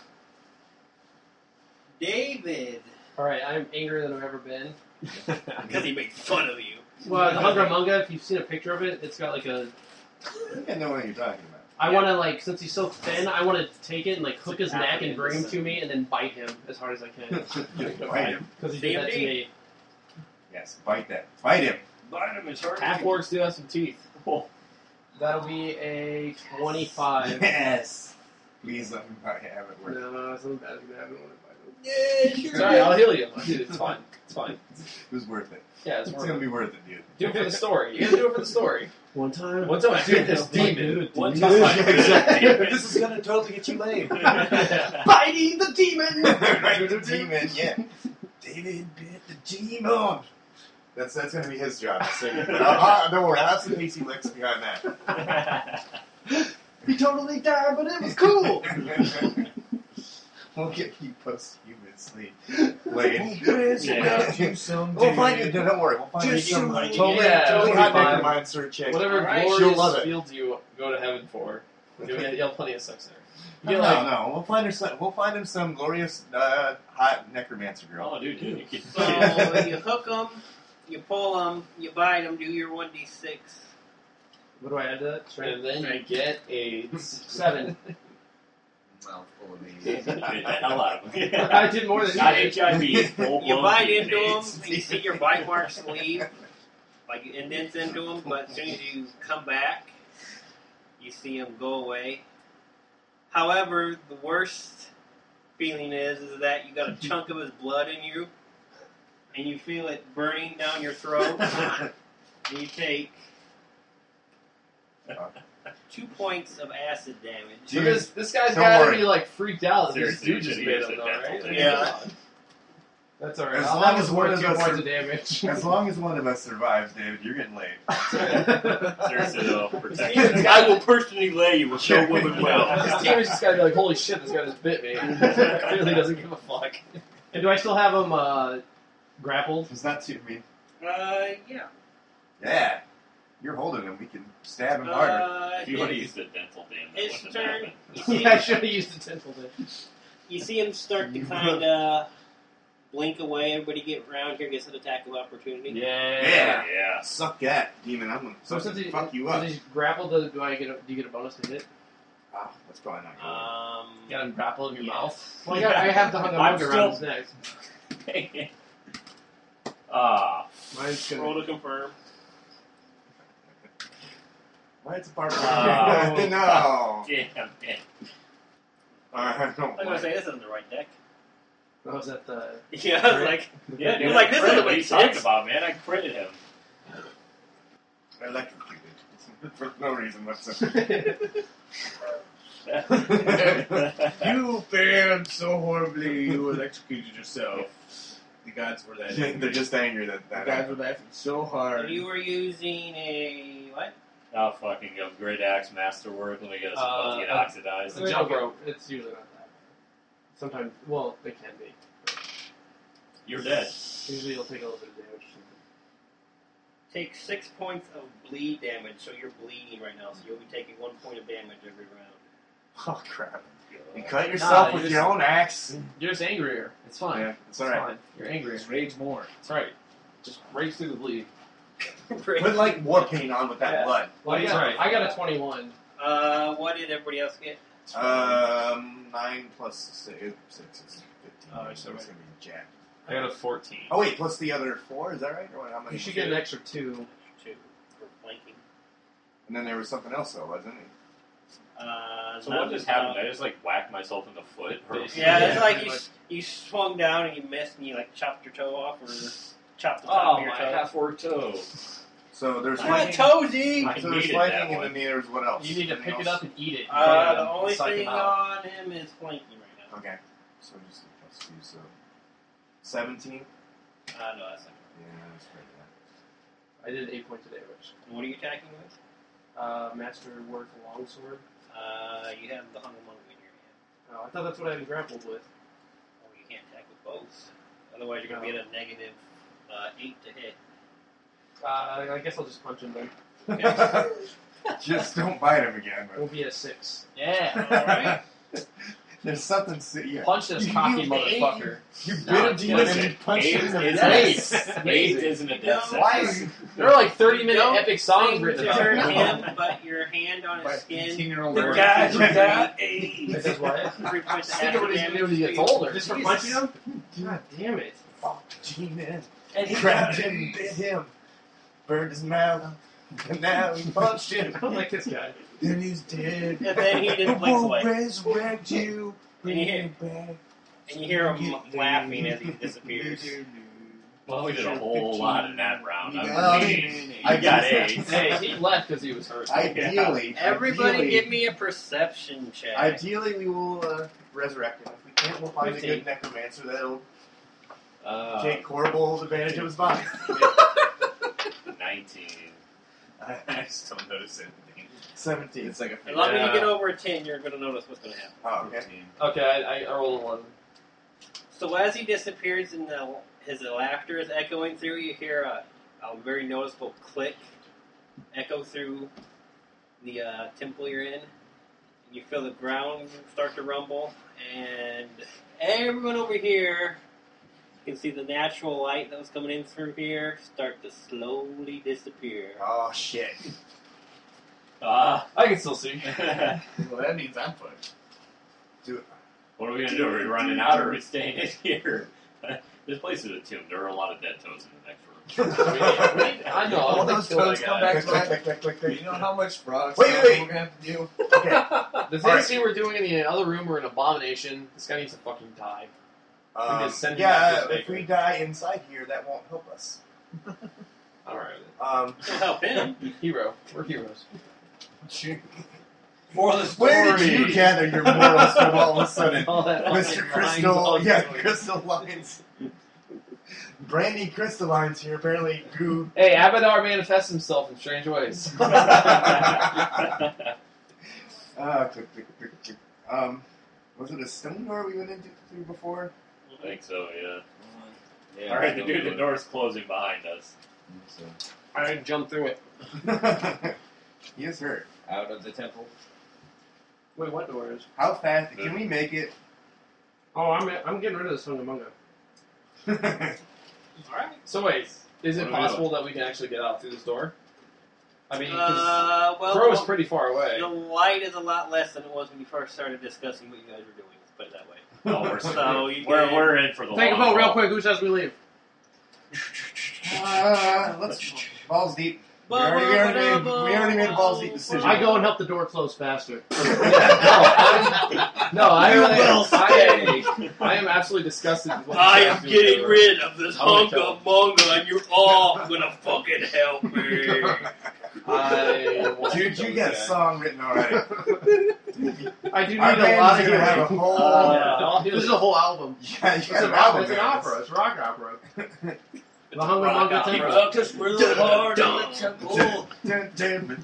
David, Alright, I'm angrier than I've ever been. because he made fun of you. Well, the Hungramunga, if you've seen a picture of it, it's got like a... I think I know what you're talking about. I want to, like, since he's so thin, I want to take it and, like, hook his Half neck of and it bring him is- to me and then bite him as hard as I can. Bite him. Because he did that to DMD. me. Yes, bite that. Bite him. Bite him as hard Half orcs do have some teeth. That'll be a 25. Yes. Please let me have it work. No, something bad's going to happen when I bite him. Yeah, It's alright, I'll heal you. Dude, it's fine. It's fine. It was worth it. Yeah, it's It's worth going to it. be worth it, dude. Do it for the story. You gotta do it for the story. One time. One time I did this demon. One time Yeah, I did exactly. This is gonna totally get you laid. Biting the demon! Right, the demon, yeah. David bit the demon. That's going to be his job. Don't worry, I'll have some pacey licks behind that. He totally died, but it was cool! We'll get you posthumously laid. Yeah. We'll find you. Don't worry. We'll find Just you some somebody- totally, Yeah, totally totally hot fine. necromancer chick. Whatever Alright. She'll love glorious it. fields you go to heaven for. You'll have plenty of sex there. No. We'll find him some glorious hot necromancer girl. Oh, dude, you can. So you hook them, you pull them, you bite them. Do your 1d6. What do I add to that? And then you get a 7. Mouthful of these. Get the hell out of me. I did more than Not you did. HIV. Full You bite into them, and you see your bite marks leave, like it indents into them. But as soon as you come back, you see them go away. However, the worst feeling is that you got a chunk of his blood in you, and you feel it burning down your throat. And you take 2 points of acid damage. So this guy's Don't gotta worry. be like freaked out. This Seriously, dude just you made should him, though, use right? dental Yeah. That's alright. As That long was as one worth of 2 us points are- of damage. As long as one of us survives, David, you're getting laid. Seriously, though, protect This guy will personally lay you with no woman well. His team is just gotta be like, holy shit, this guy just bit me. Clearly doesn't give a fuck. And do I still have him grappled? It's not too mean. Yeah. Yeah. You're holding him. We can stab him harder. If you would have used the dental damage, His wouldn't turn. have happened. You see, Yeah, I should have used the tinsel then. you see him start to kind of blink away. Everybody get around here gets an attack of opportunity. Yeah. Yeah. Suck that, demon. I'm So gonna since he, fuck you up. since he's grappled, do you get a bonus to hit? Ah, that's probably not good. You got him grappled in your mouth. Well, I have the hung I'm up around his still- neck. Mine's gonna. Roll to confirm. Why it's a part of Oh. No. Damn it. I don't I was gonna like say this isn't the right deck. Oh, is that the? Yeah, I was like, Yeah, dude. You're like, this I critted. doesn't What are you make talking sense. about, man? I critted him. electrocuted. For no reason whatsoever. You failed so horribly. You electrocuted yourself. The gods were that angry. They're just angry that The that gods were laughing so hard. you were using a what? Oh, fucking go. Great axe masterwork. Let me get us about to get oxidized. It's a jump rope. It's usually not that. Sometimes, well, they can be. You're dead. Usually, you'll take a little bit of damage. Take 6 points of bleed damage, so you're bleeding right now. So you'll be taking 1 point of damage every round. Oh crap! You cut yourself you with just- your own axe. You're just angrier. It's fine. Yeah, it's It's alright. fine. You're angrier. Just rage more. It's right. Just rage through the bleed. Put like war paint on with that Yeah. blood. Well, That's right. I got a 21. What did everybody else get? 9 plus 6 is 15. Oh, so so it's gonna be jack. I got a 14. Oh wait, plus the other 4. Is that right? Or how many? You should get an extra 2. 2 for flanking. And then there was something else though, wasn't it? So what just happened? I just like whacked myself in the foot. Yeah, it's like you swung down and you missed and you like chopped your toe off or chopped the top Oh, of your my toe. half-worked toe. So there's Ah, flanking. toesy! I So there's needed flanking, that and one. then there's what else? You need to Anything pick it else? up and eat it. The only Psych thing him out. on him is flanking right now. Okay. So just plus 2, so 17. No, that's not. Yeah, that's right. I did 8 points of damage. What are you attacking with? Masterwork longsword. You have the Hung Monk in your hand. Oh, I thought that's what I had grappled with. Oh, you can't attack with both. Otherwise, you're going to be at a negative 8 to hit. I guess I'll just punch him then. Okay. Just don't bite him again. We'll be at 6. Yeah. Alright. There's something. Yeah. Punch this cocky motherfucker. You bit No, a demon listen, and you punched him in the AIDS face. AIDS isn't a death No. Why sentence. is There are like 30-minute Don't epic songs Thing written to about hurt it. him, but your hand on By his skin. 15-year-old The girl. guy who got This is what? 3 points of Think of what he's acid gonna do when he damage. gets older. Just for Jesus. punching him? God damn it. demon? And he Grabbed him, bit him, burned his mouth, and now he punched him. I don't like this guy. Then he's dead. And then he just blinks away. resurrect you. And you hear, back. and you hear him laughing as he disappears. Well, we did a whole lot in that round. Well, I mean, I I got guess- AIDS. Hey, he left because he was hurt. Ideally, Everybody give me a perception check. Ideally, we will resurrect him. If we can't, we'll find 15. a good necromancer that'll Uh, take horrible advantage of his body. 19. I just don't notice anything. 17. It's like a As long as you Yeah. get over a 10, you're going to notice what's going to happen. Oh, okay. 15. Okay, I rolled 11. So as he disappears and his laughter is echoing through, you hear a very noticeable click echo through the temple you're in. you feel the ground start to rumble, and everyone over here, you can see the natural light that was coming in through here start to slowly disappear. Oh shit! I can still see. Well, that means I'm fucked. What are we going to do? Are we running out or are we staying in here? This place is a tomb. There are a lot of dead toads in the next room. I know. All I those don't toads think come that back Click, to life. click, click, click, You know how much frog Wait, stuff wait. we're going to have to do? Okay. The things Alright. you were doing in the other room were an abomination. This guy needs to fucking die. just send him back to Yeah, his if maker. we die inside here, that won't help us. Alright. It'll help him. Hero. We're heroes. For the story. Where did you gather your morals from all of a sudden? All that Mr. fucking Crystal, lines yeah, all Crystal Lines. Brandy Crystallines here apparently grew. Hey, Abadar manifests himself in strange ways. Click, click, click, click. Was it a stone door we went into through before? I think so, yeah. Yeah, Alright, the door's closing behind us. So, I jumped through it. He is hurt. out of the temple. Wait, what door is? How fast can we make it? Oh, I'm getting rid of this Hungamunga. Alright. So wait, is What it are we possible that we can actually get out through this door? I mean, because Well, Crow is pretty far away. the light is a lot less than it was when you first started discussing what you guys were doing. Let's put it that way. No, So you we're, can- we're in for the Take a long vote real haul. quick. Who says we leave? Let's balls deep. We already made a balls deep decision. I go and help the door close faster. I am absolutely disgusted with what I you am guys do getting with rid of this I'm gonna kill Hungamunga, and you're all gonna fucking help me. I want to Dude, kill you this got a guy. song written already. I do need Our a lot band's of gonna have a healing. whole. I'll do This it. is a whole album. Yeah, you It's got an an album. It's an man. opera. It's a rock opera. The Rock Hungamunga opera. Temple. Took us real hard in the temple. Dun, dun,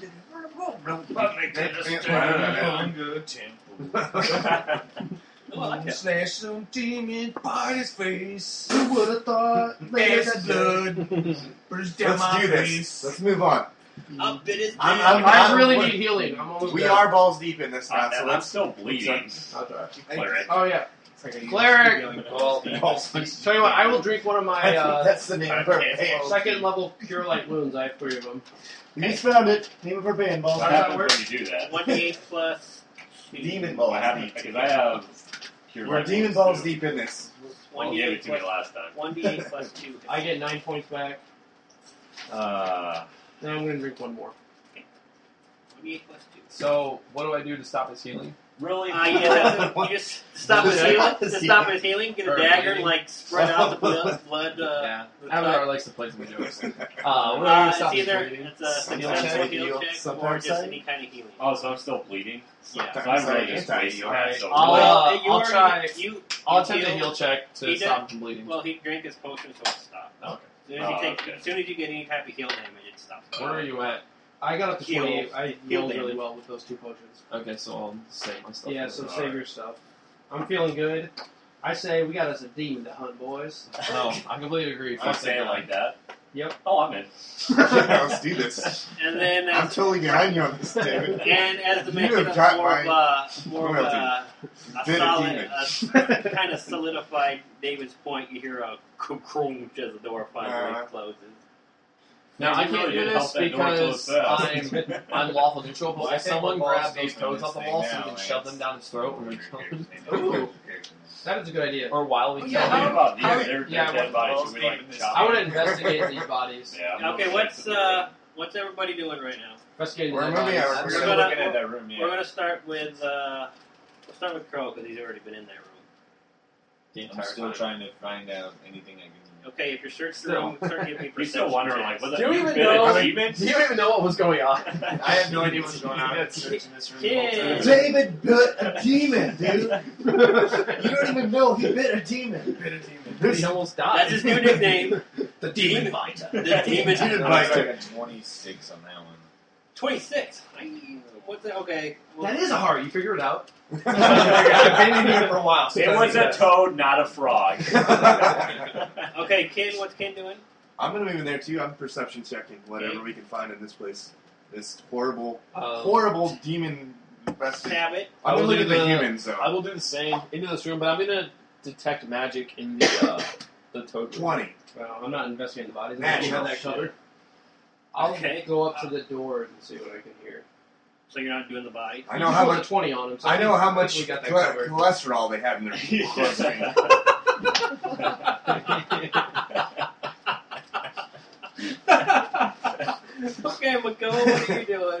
Hungamunga temple. Oh, I like that. Slash some demon, bite his face. Who would have thought? Ass blood. Burst down Let's my do this. face. Let's move on. Up in his I really need healing. I'm almost We dead. are balls deep in this now, so I'm let's. still bleeding. I'll try. Cleric. Oh yeah. Cleric. Cleric. Well, Tell you what, I will drink one of I my think that's the name of our band. second level cure light wounds. I have 3 of them. We just found it. Name of our band, balls What How deep. does that happens when you do that? 1d8 plus 2. Demon balls What happens? deep. Because I have cure We're light demon wounds, balls too. deep in this. Well, you gave 1d8 it to me plus, last time. 1d8 plus 2. I get 9 points back. And I'm gonna drink one more. 1d8 plus 2. so what do I do to stop his healing? Really? You just stop his healing. To stop his healing, get a Or dagger and bleeding. like spread out the blood. Yeah, the Abadar cut. likes to play some jokes. What do I do to stop It's his either bleeding? it's a Heal successful check, heal heal. check or Sometimes just I- any kind of healing. Oh, so I'm still bleeding? Yeah. So I'm really just Anti-heal. wasting Alright, so I'll, much. you I'll already- try. You, I'll you attempt a heal check to He did. stop him from bleeding. Well, he drank his potion, so it stopped. Okay. As Okay. soon as you get any type of heal damage, it stops. Where are you at? I got up to Heal. 28. I Heal healed really damage. well with those 2 potions. Okay, so I'll save my stuff. Yeah, so Alright. save your stuff. I'm feeling good. I say we got us a demon to hunt, boys. No, I completely agree. I'm Fuck saying that guy. like that. Yep. Oh, I'm in. Yeah, let's do this. And then, I'm as, totally behind you on this, David. and as to You make have it got more of my a a Bit of solid, kind of solidified David's point, you hear a crunch as the door finally closes. Now I You can't really do did this help that door because close fast. I'm lawful neutral. But Well, I if think someone what grabbed Ball's those toads off the doing wall, this so we thing can now, shove Lance. them down his throat when we kill him, Ooh. That is a good idea. or while we Oh, kill yeah, Tell me him. about these. how- They're yeah, dead bodies. Should we like chop I would them? investigate these bodies. Yeah. I'm Okay, gonna what's check the what's everybody doing right now? Investigating We're the moving bodies. out. room. We're We're gonna- looking at that room. We're Yeah. gonna start with we'll start with Crow because he's already been in that room. The I'm entire still time. trying to find out anything I can. Okay, if you're searching the room, start giving me You're still perception wondering, checks. like, was Do it you even been know? a demon? Do you even know what was going on? I have no idea what's going on. Searching this room the whole time. David bit a demon, dude. You don't even know he bit a demon. Bit of demon. He almost died. That's his new nickname, The Demon fighter. the Demon Demon I was Fighter. like a 26 on that one. 26. What's that? Okay. Well, That is a heart. You figure it out. I've been in here for a while. So It was a toad, not a frog. okay, Ken. What's Ken doing? I'm gonna move in there too. I'm perception checking whatever we can find in this place. This horrible, Um, horrible demon Best thing. Habit. I I'm will gonna look do at the the humans though. I will do the same into this room, but I'm gonna detect magic in the toad room. 20. Well, I'm not investigating the bodies. I Natural think we have that shit. covered. I'll Okay. go up to the door and see what I can hear. So you're not doing the body. I know how rolled a much. 20 on him. So I know how think much we got that cholesterol they have in their bloodstream. Okay, Mako, what are you doing?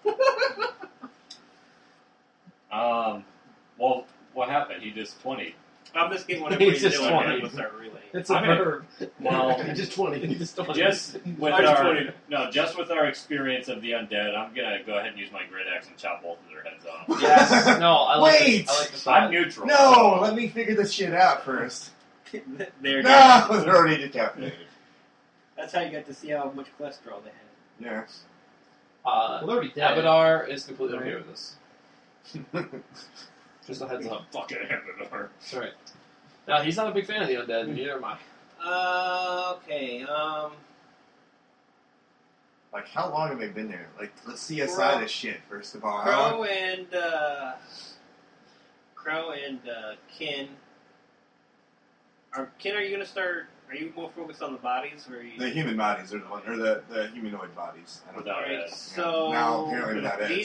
Well, what happened? He just 20. I'm just getting whatever He's you're just doing, trying. and then we'll start relaying. It's a I'm gonna- verb. Well, Just 20. Just 20. just with I just our 20. just with our experience of the undead, I'm gonna go ahead and use my great axe and chop both of their heads off. Yes. No, I like Wait! this. I like this. I'm neutral. No, let me figure this shit out first. They're No, they're already decapitated. That's how you got to see how much cholesterol they had. Yes. Well, they're already dead. Abadar is completely okay with this. Just a heads up. Fucking Abadar. Alright. Now, he's not a big fan of the undead, neither am I. Okay, Like, how long have they been there? Like, let's see aside this shit, first of all. How long? Crow and Kin. Kin, are you gonna start? Are you more focused on the bodies, or are you? The human bodies are the one, or the humanoid bodies. I don't know. Without Alright, heads. so Now, apparently without heads.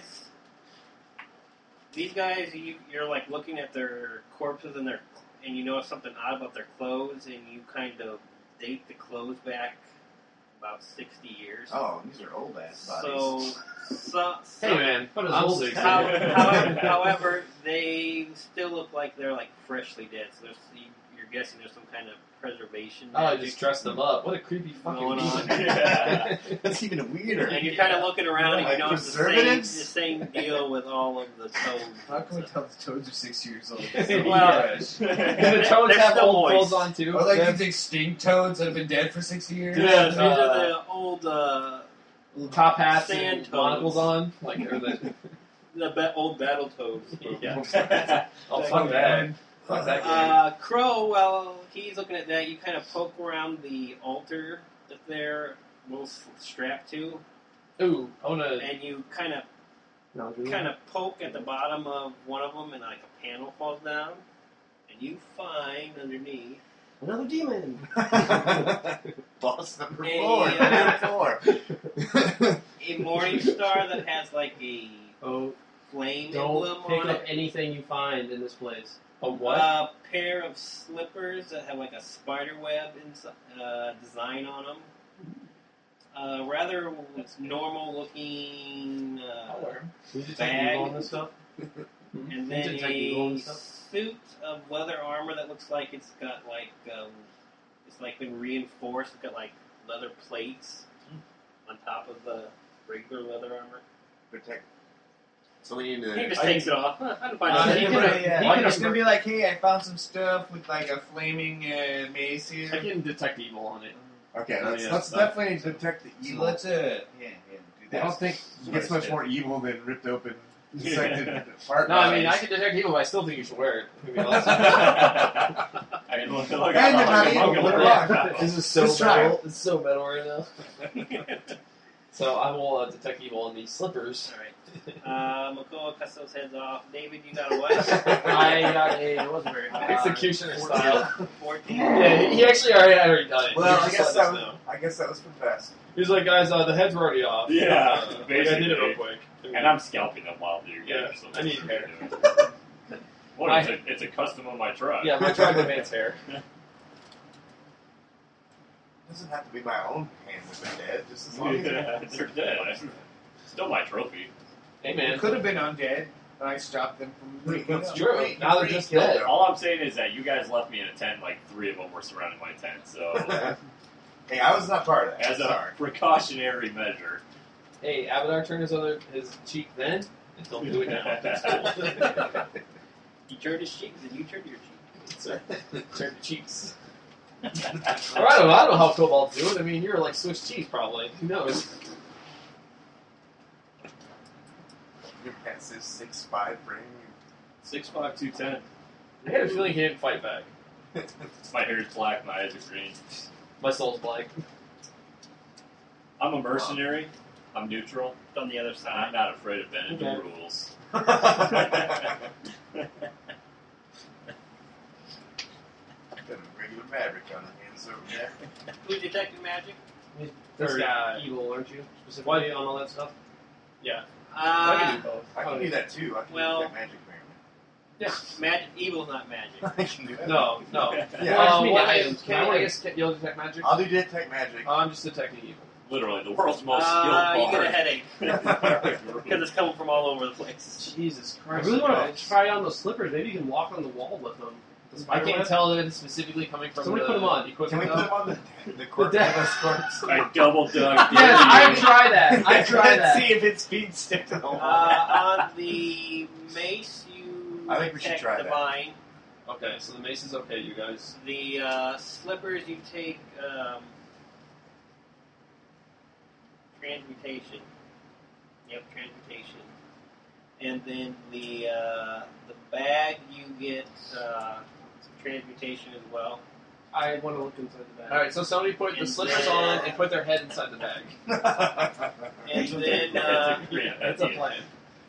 These guys, you're like looking at their corpses and and you notice something odd about their clothes, and you kind of date the clothes back about 60 years. Oh, these are old ass bodies. So Hey, man. What is I'm old 60. however, they still look like they're like freshly dead. So you're guessing there's some kind of preservation. Oh, I magic just dressed them up. What a creepy fucking going on. demon. Yeah. That's even weirder. And you're kind of looking around and you Like notice the preservatives? same deal with all of the toads. How can we tell the toads are 6 years old? Well, Do the toads They're have still old moist. clothes on, too? Or like Yeah. these extinct toads that have been dead for 60 years? Yeah. These are the old, Top hats Sand and toads. monocles on? Like, or the... old battle toads. Yeah. Oh, fuck that. Fuck that game. Crow, well, he's looking at that. You kind of poke around the altar that they're strapped to, Ooh, I wanna... and you kind of poke at the bottom of one of them, and like a panel falls down, and you find underneath Another demon. Boss number Hey, 4. a morning star that has like a Oh, flame don't emblem pick on up it. anything you find in this place. A what? A pair of slippers that have like a spider web design on them. Rather normal looking Can you detect bag. evil on this stuff? and then detect evil a and stuff? suit of leather armor that looks like it's got like it's like been reinforced. It's got like leather plates on top of the regular leather armor. Protect. So we need He to. just takes it off. I don't find he it. can- he It's can- gonna be like, hey, I found some stuff with like a flaming mace here. I can detect evil on it. Okay, Oh, let's, yeah, let's so- definitely detect the So evil. let's do I that. don't think it gets much more evil than ripped open, dissected part No, I mean, I bodies. can detect evil, but I still think you should wear it. Maybe I'll- I mean, look And they're not evil, they're wrong. This is so Let's try metal. It's so metal right now. So I will detect evil in these slippers. All right. Makoa cuts those heads off. David, you got a what? I got a. It wasn't very high. Executioner style. 14. Yeah, he actually already done it. Well, He I just guess let us that was, know. I guess that was for the best. He's like, guys, the heads were already off. Yeah, Like, I did it real basically. quick. And I'm scalping them while you're Yeah, getting some. I need hair. What? It's a custom on my truck. Yeah, my tribe advance hair. It doesn't have to be my own hand with the dead, just as long as Yeah, they're dead. Still my trophy. Hey, It man. could have been undead, but I stopped them from Wait, waking that's up. True. Wait, Now they're you just killed dead. them. All I'm saying is that you guys left me in a tent, like 3 of them were surrounding my tent, so Hey, I was not part of that. as a Sorry. precautionary measure. Hey, Abadar turned his cheek then. And don't do it now. It's cool. He turned his cheeks, and you turned your cheek. So, turn the cheeks. Or I don't know how kobolds do it. I mean, you're like Swiss cheese, probably. Who knows? Your massive 6'5" brain. 6'5", 210. I had a feeling he didn't fight back. My hair is black, my eyes are green. My soul's black. I'm a mercenary. I'm neutral. On the other And I'm side. not afraid of bending Okay. the rules. Got a regular Maverick on the hands over there. Who's detecting magic? This Or, guy, evil, aren't you? Specifically on all that stuff. Yeah. I can do both. I can do that too. I can Well- do that magic Magic. Evil's not magic. apparently. I can do that. No. Yeah. Well, I just mean Well, items. I guess you'll detect magic. I'll do detect magic. I'm just detecting evil. Literally, the world's most skilled You get a bard. headache because it's coming from all over the place. Jesus I Christ. really want guys. to try on those slippers. Maybe you can walk on the wall with them. The I spider can't web. tell that it's specifically coming from Somebody the put 'em on. Can equipment. we put though. him on the corpse? deck. I double dug. Yes, I've tried that. I've tried Let's that. see if its feet stick to the wall. On the mace, you I think we should detect try that. divine. Okay, so the mace is okay, you guys. The slippers, you take transmutation. Yep, transmutation. And then the bag, you get some transmutation as well. I want to look inside the bag. All right, so somebody put the And slippers then- on and put their head inside the bag. And then That's a plan.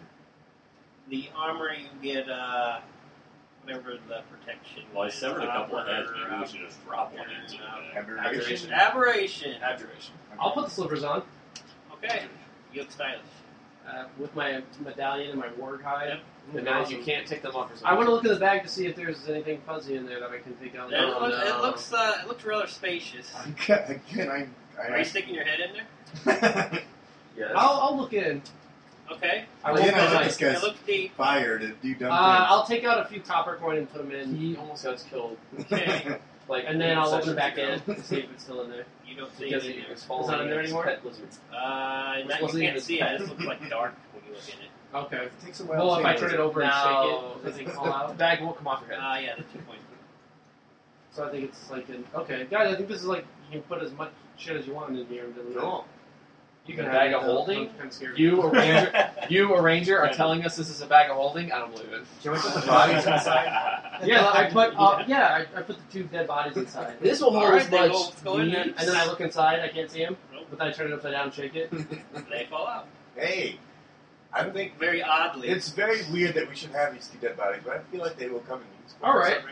the armor, you get whatever the protection. Well, I severed a couple of heads. armor, Maybe we should just drop one into the bag. Aberration. Aberration. Abjuration. I'll put the slippers on Okay, you look stylish. with my medallion and my warg hide. Yep. And now you can't take them off or something. I want to look in the bag to see if there's anything fuzzy in there that I can take out. It looks rather spacious. Again, Are you sticking your head in there? Yes. I'll look in. Okay. I Well, won't you know, put this my- It guy's looks deep. fire to do dumb I'll take out a few copper coin and put them in, He almost got us killed. Okay. Like, and then I'll open sessions it back ago. in to see if it's still in there. You don't see Because it in he there. was following It's not in there his anymore? pet lizard. Now you wasn't even can't see pet. it. This looks like dark when you look in it. Okay. It takes a while. Well, to if I change turn it over and No. shake it, does it fall The out? bag won't come off your head. Yeah, the 2 points. So I think it's like an okay, guys. I think this is like you can put as much shit as you want in here. And then Cool. You A can bag have of it, holding? I'm kind of scared. You, a ranger, are telling us this is a bag of holding? I don't believe it. Can we put the bodies inside? Yeah, I put I put the two dead bodies inside. This will hold Alright, as then much let's go in there. meat. And then I look inside. I can't see him, Nope. but then I turn it upside down and shake it. They fall out. Hey, I think Very oddly. it's very weird that we should have these two dead bodies, but I feel like they will come in useful. All right.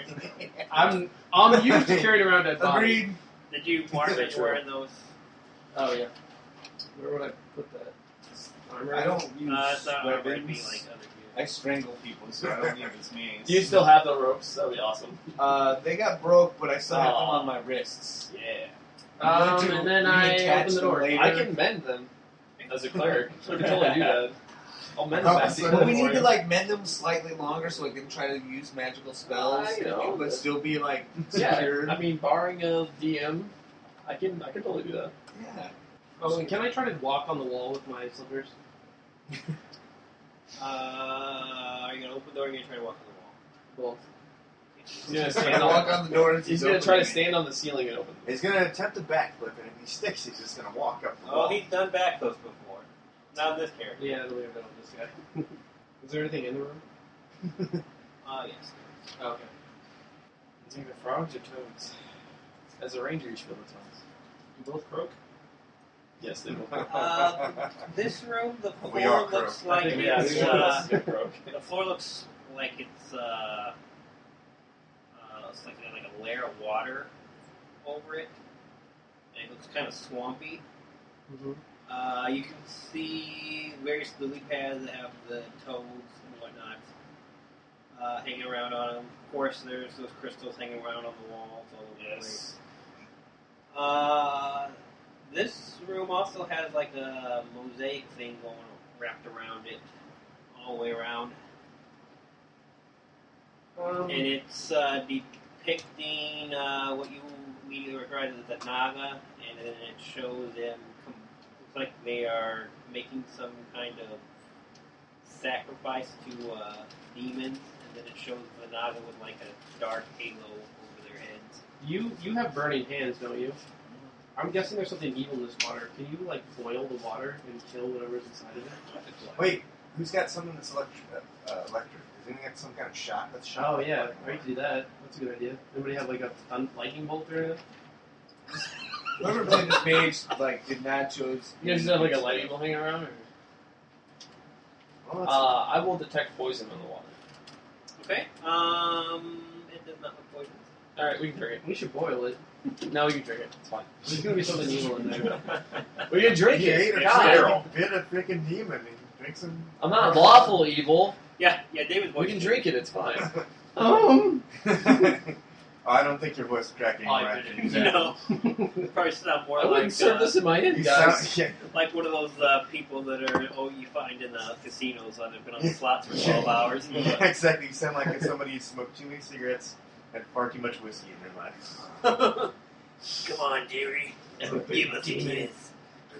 I'm used to carrying around dead bodies. Agreed. Did you mark that you're wearing those? Oh yeah. Where would I put that? Armor? I don't use It's not might be weapons. like other gear. I strangle people, so I don't need this mace. Do you still have the ropes? That'd be awesome. They got broke, but I still have them Aw. on my wrists. Yeah. I'm going to And then I reattach open the them door. later. I can mend them as a cleric. I can totally do that. I'll mend them back So But we for need you. to like mend them slightly longer so I can try to use magical spells, I know, but but- still be like Yeah, secured. I mean, barring a DM, I can totally do that. Yeah. Oh, and can I try to walk on the wall with my slippers? Are you gonna open the door or are you gonna try to walk on Well, He's gonna I stand walk on. on the door and He's gonna try to stand on the ceiling and open. He's gonna attempt a backflip, and if he sticks, he's just gonna walk up the the wall? wall. Oh, he's done backflips before. Not in this character. yeah, I believe that on this guy. Is there anything in the room? Yes. Oh, okay. Is he the frogs or toads? As a ranger, you should feel the toads. You both croak? Yes, they will. This room, the We are floor looks crow. like I think Yeah, it's it's good croak. the floor looks like it's like a layer of water over it, and it looks kind of swampy. Mm-hmm. You can see various lily pads that have the toads and whatnot hanging around on them. Of course, there's those crystals hanging around on the walls all over the place. This room also has like a mosaic thing going wrapped around it, all the way around, and it's depicting what you immediately recognize as the Naga, and then it shows them. Looks like they are making some kind of sacrifice to demons, and then it shows the Naga with like a dark halo over their heads. You have burning hands, don't you? I'm guessing there's something evil in this water. Can you like boil the water and kill whatever's inside of it? Wait, who's got something that's electric? Does anyone got some kind of shot that's shot? Oh yeah, I could do that. That's a good idea. Anybody have like a lightning bolt or anything? Whoever played this mage like did not choose. You guys just have like a lightning bolt hanging around? Or? I will detect poison in the water. Okay. It does not look poisonous. All right, we can drink We should boil it. it. No, we can drink it. It's fine. There's gonna be something evil in there. We can drink He it. ate a It's sterile. bit of freaking demon and drink some. I'm not lawful evil. Yeah, David's We can drink it. It's fine. I don't think your voice cracking Oh, right. No. Probably sound more I wouldn't like serve this in my inn, You guys. sound, like one of those people that are you find in the casinos that have been on the slots for 12 hours. yeah, exactly. You sound like somebody who smoked too many cigarettes and far too much whiskey in their life. Come on, dearie. Give us a kiss.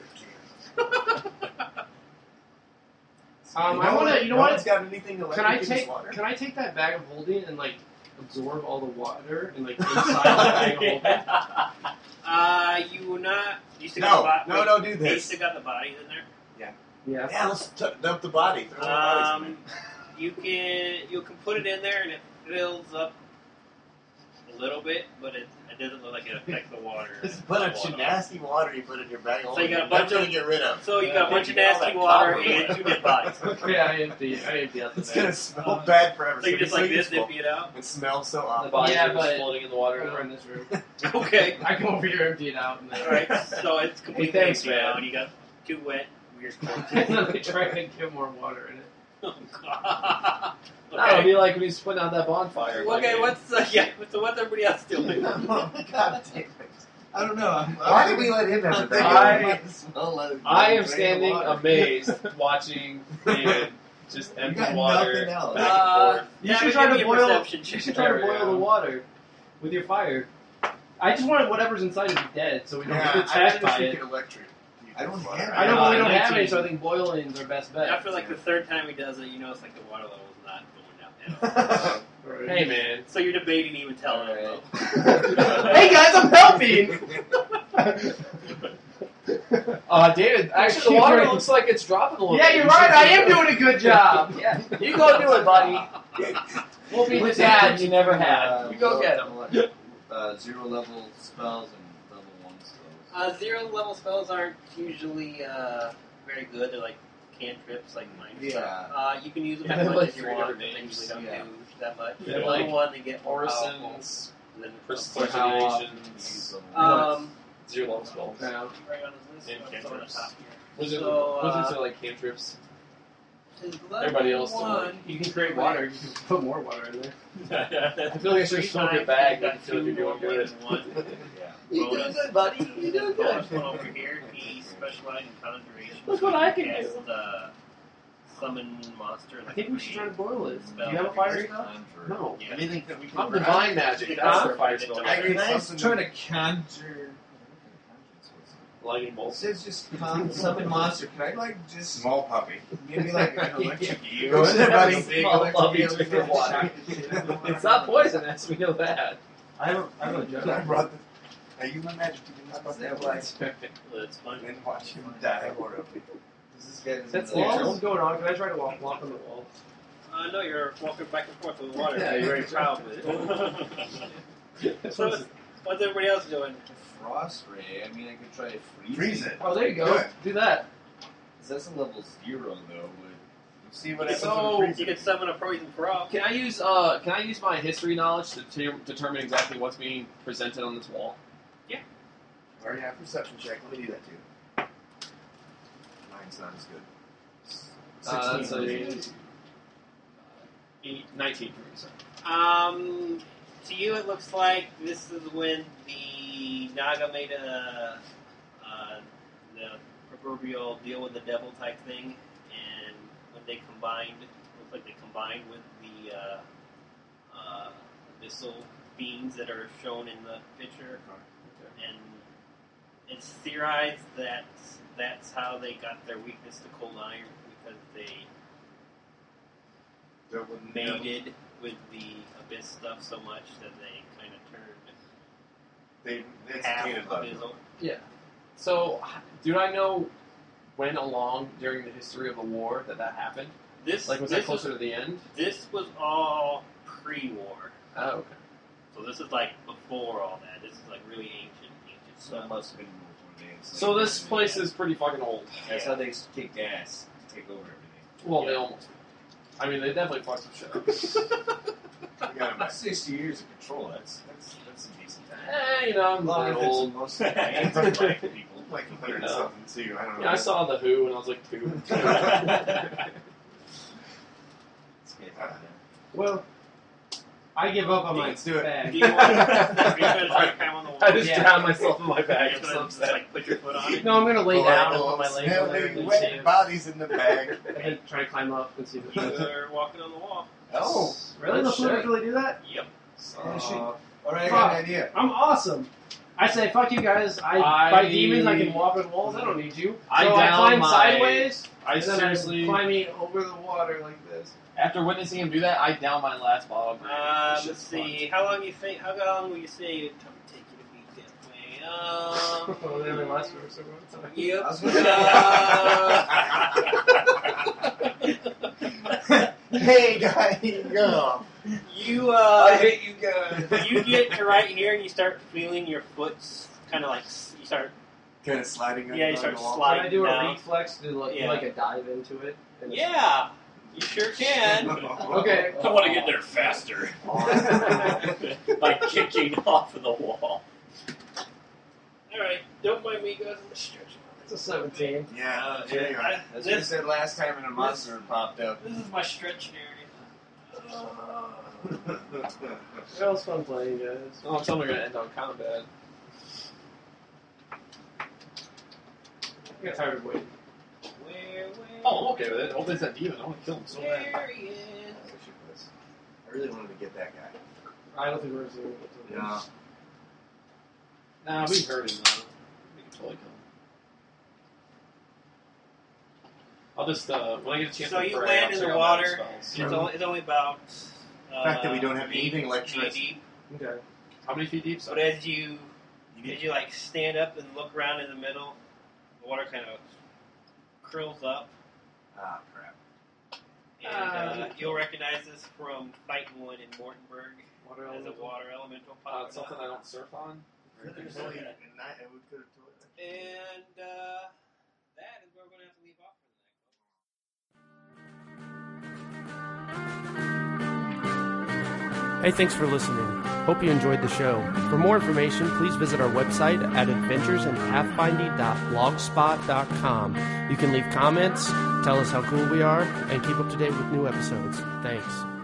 I wanna. You know what? One's got anything Can I electric in his take? water? Can I take that bag of holding and like absorb all the water and like inside the bag of holding? You will not. You still got the No, don't do You this. still got the bodies in there. Yeah. Yeah, let's dump the body. Throw the bodies in You can put it in there and it fills up a little bit, but it doesn't look like it affects the water. there. Just a bunch of nasty water you put in your bag. So you got a You're bunch never of- gonna get rid of. So you got a bunch of you get all nasty that water copper. and 2 dead bodies. Yeah, I empty out the It's bag. gonna smell bad forever. So you just it's like this, useful. empty it out. It smells so The awful. bodies Yeah, are just but- floating in the water. Over now. in this room. Okay. I come over here, empty it out, and then All right. So it's completely Hey, thanks, empty now, man. and you got 2 wet, weird corpses. and then I try and get more water in it. Oh God. No, it'll Okay. be like when he's putting out that bonfire. Okay. What's everybody else doing? God damn it. I don't know. Why did we let him have the I am standing amazed watching David just You empty got water. nothing else. back and forth. You should David, try give to me a boil. perception You check. should try to There we boil go. the water with your fire. I just wanted whatever's inside to be dead, so we don't Yeah, get I attacked by think it. it electric. I don't have I know, but we don't have 19. any, so I think boiling's our best bet. After like the 3rd time he does it, you notice like the water level's not going down at all. Hey man, So you're debating even telling him. Alright. though. Hey guys, I'm helping. David. Actually, the water looks like it's dropping a little. Yeah, bit. you're You right. should- I am doing a good job. Yeah, you go do it, buddy. We'll be the dad you never had. You go get him. 0 level spells and level 1 spells. 0 level spells aren't usually very good. They're like cantrips, like mine. Yeah. You can use them Yeah, as they much have, as you like, want, 3 but they names. usually don't Yeah. do that much. They're Level like 1, they get more powerful. Orisons, And then personations, Um, 0 level spells. Yeah. right on his list. And It's on the cantrips. top here. Wizards, So, wizards are like cantrips. His level Everybody else don't 1, You can create water. You can put more water in there. I feel like I should smoke your bag. I feel like you're doing good. Yeah. You doing good, buddy. You doing good. One over here, he specializes in conjuration. Look what I can Cast, do. Summon monster. I think we should try to boil it. Do Spell. you have a fire spell? Conjure. No. Yeah. Anything that we can I'm divine magic. That's the fire spell. I Can I was trying to conjure. Lightning It bolts. says just summon monster. Can I like just Small puppy. maybe like an electric eel? Go ahead, buddy. Big Small electric puppy eel drinking just water. shock the shit out of the water. It's not poisonous. We know that. I have a I joke. brought this. I use my magic to get this How does puppy that alive work? That's fun. and watch him die horribly. Does this guy That's While neutral. this is going on, can I try to walk on the wall? No, you're walking back and forth with the water. Yeah, you're you're very proud with it. So what's everybody else doing? Frost ray. I mean, I could try to Freeze it. Oh, there you go. Good. Do that. That's a level 0 though. Would See what happens So- when You freeze could summon a poison frog. Can I use my history knowledge to determine exactly what's being presented on this wall? I already have perception check. Let me do that too. Mine's not as good. 16. 19 for me, so. To you, it looks like this is when the Naga made the proverbial deal with the devil type thing, and when they combined, looks like they combined with the abyssal beings that are shown in the picture, and it's theorized that that's how they got their weakness to cold iron, because they mated with the abyss stuff so much that they kind of turned They half instigated love. abyssal. So, do I know when along during the history of the war that happened? This Like, was that closer to the end? This was all pre-war, Oh, okay. so this is like before all that. This is like really ancient so stuff. it must have been before they. So this place is pretty fucking old. That's how they kicked ass to take over everything. Well, they almost. I mean, they definitely fucked some shit up. We got him back. 60 years of control. That's some decent time. You know, I'm a little old. Most games are black people. Like 100 something too. I don't know. Yeah, I saw The Who when I was like 2. Well, I give up on my Let's do it. bag. Do you want to climb on the wall? I just Yeah. drowned myself in my bag. You're I'm so gonna upset. like put your foot on it. No, I'm gonna lay down and put my legs on there Smelly, and wet see if, bodies in the bag. and then try to climb up and see if it They're walking on the wall. Oh. Really? The Shit. flippers really do that? Yep. Alright, I got an idea. I'm awesome. I say, fuck you guys. I fight demons. I can walk on walls. I don't need you. I so I down climb my- sideways. I and then seriously, I'm climbing over the water like this. after witnessing him do that, I downed my last bottle of Let's Shit's see. How long you think? How long will you say it would take you to beat that way? Oh, they only last for so long time. Yep. I was gonna Hey, guy, go. You I hate you guys. you get to right here and you start feeling your foot's kind of like you start. Kind of sliding. Yeah, you on start the wall. sliding. Can I do a down. reflex to like, Yeah. like a dive into it? And Yeah, you sure can. Okay. I want to get there faster. By kicking off of the wall. All right, don't mind me, guys. I'm stretching. It's a 17. Yeah, there you are. That's what you said last time when a monster popped up. This is my stretching area. It was fun playing, guys. Oh, tell me we're gonna end on combat. I got tired of waiting. Where? Oh, I'm okay with it. Hopefully it's that demon. I want to kill him so bad. There he is. I wish it was. I really wanted to get that guy. I don't think we're going to get to this. No. Nah, we heard him though. We can totally kill him. I'll just, when I get a chance So to you pray, land I'll in check the out my water. spells. It's only about. The fact that we don't have knee- anything knee electric. deep. Okay. How many feet deep? But as you like stand up and look around in the middle, the water kind of curls up, Ah, crap. and you'll recognize this from fighting one in Mortenberg Water as a elemental. water elemental popping It's something up. I don't surf on. There's only a night, and we could have told it. And that is where we're going to have to leave off for the next one. Hey, thanks for listening. Hope you enjoyed the show. For more information, please visit our website at adventuresinpathfinding.blogspot.com. You can leave comments, tell us how cool we are, and keep up to date with new episodes. Thanks.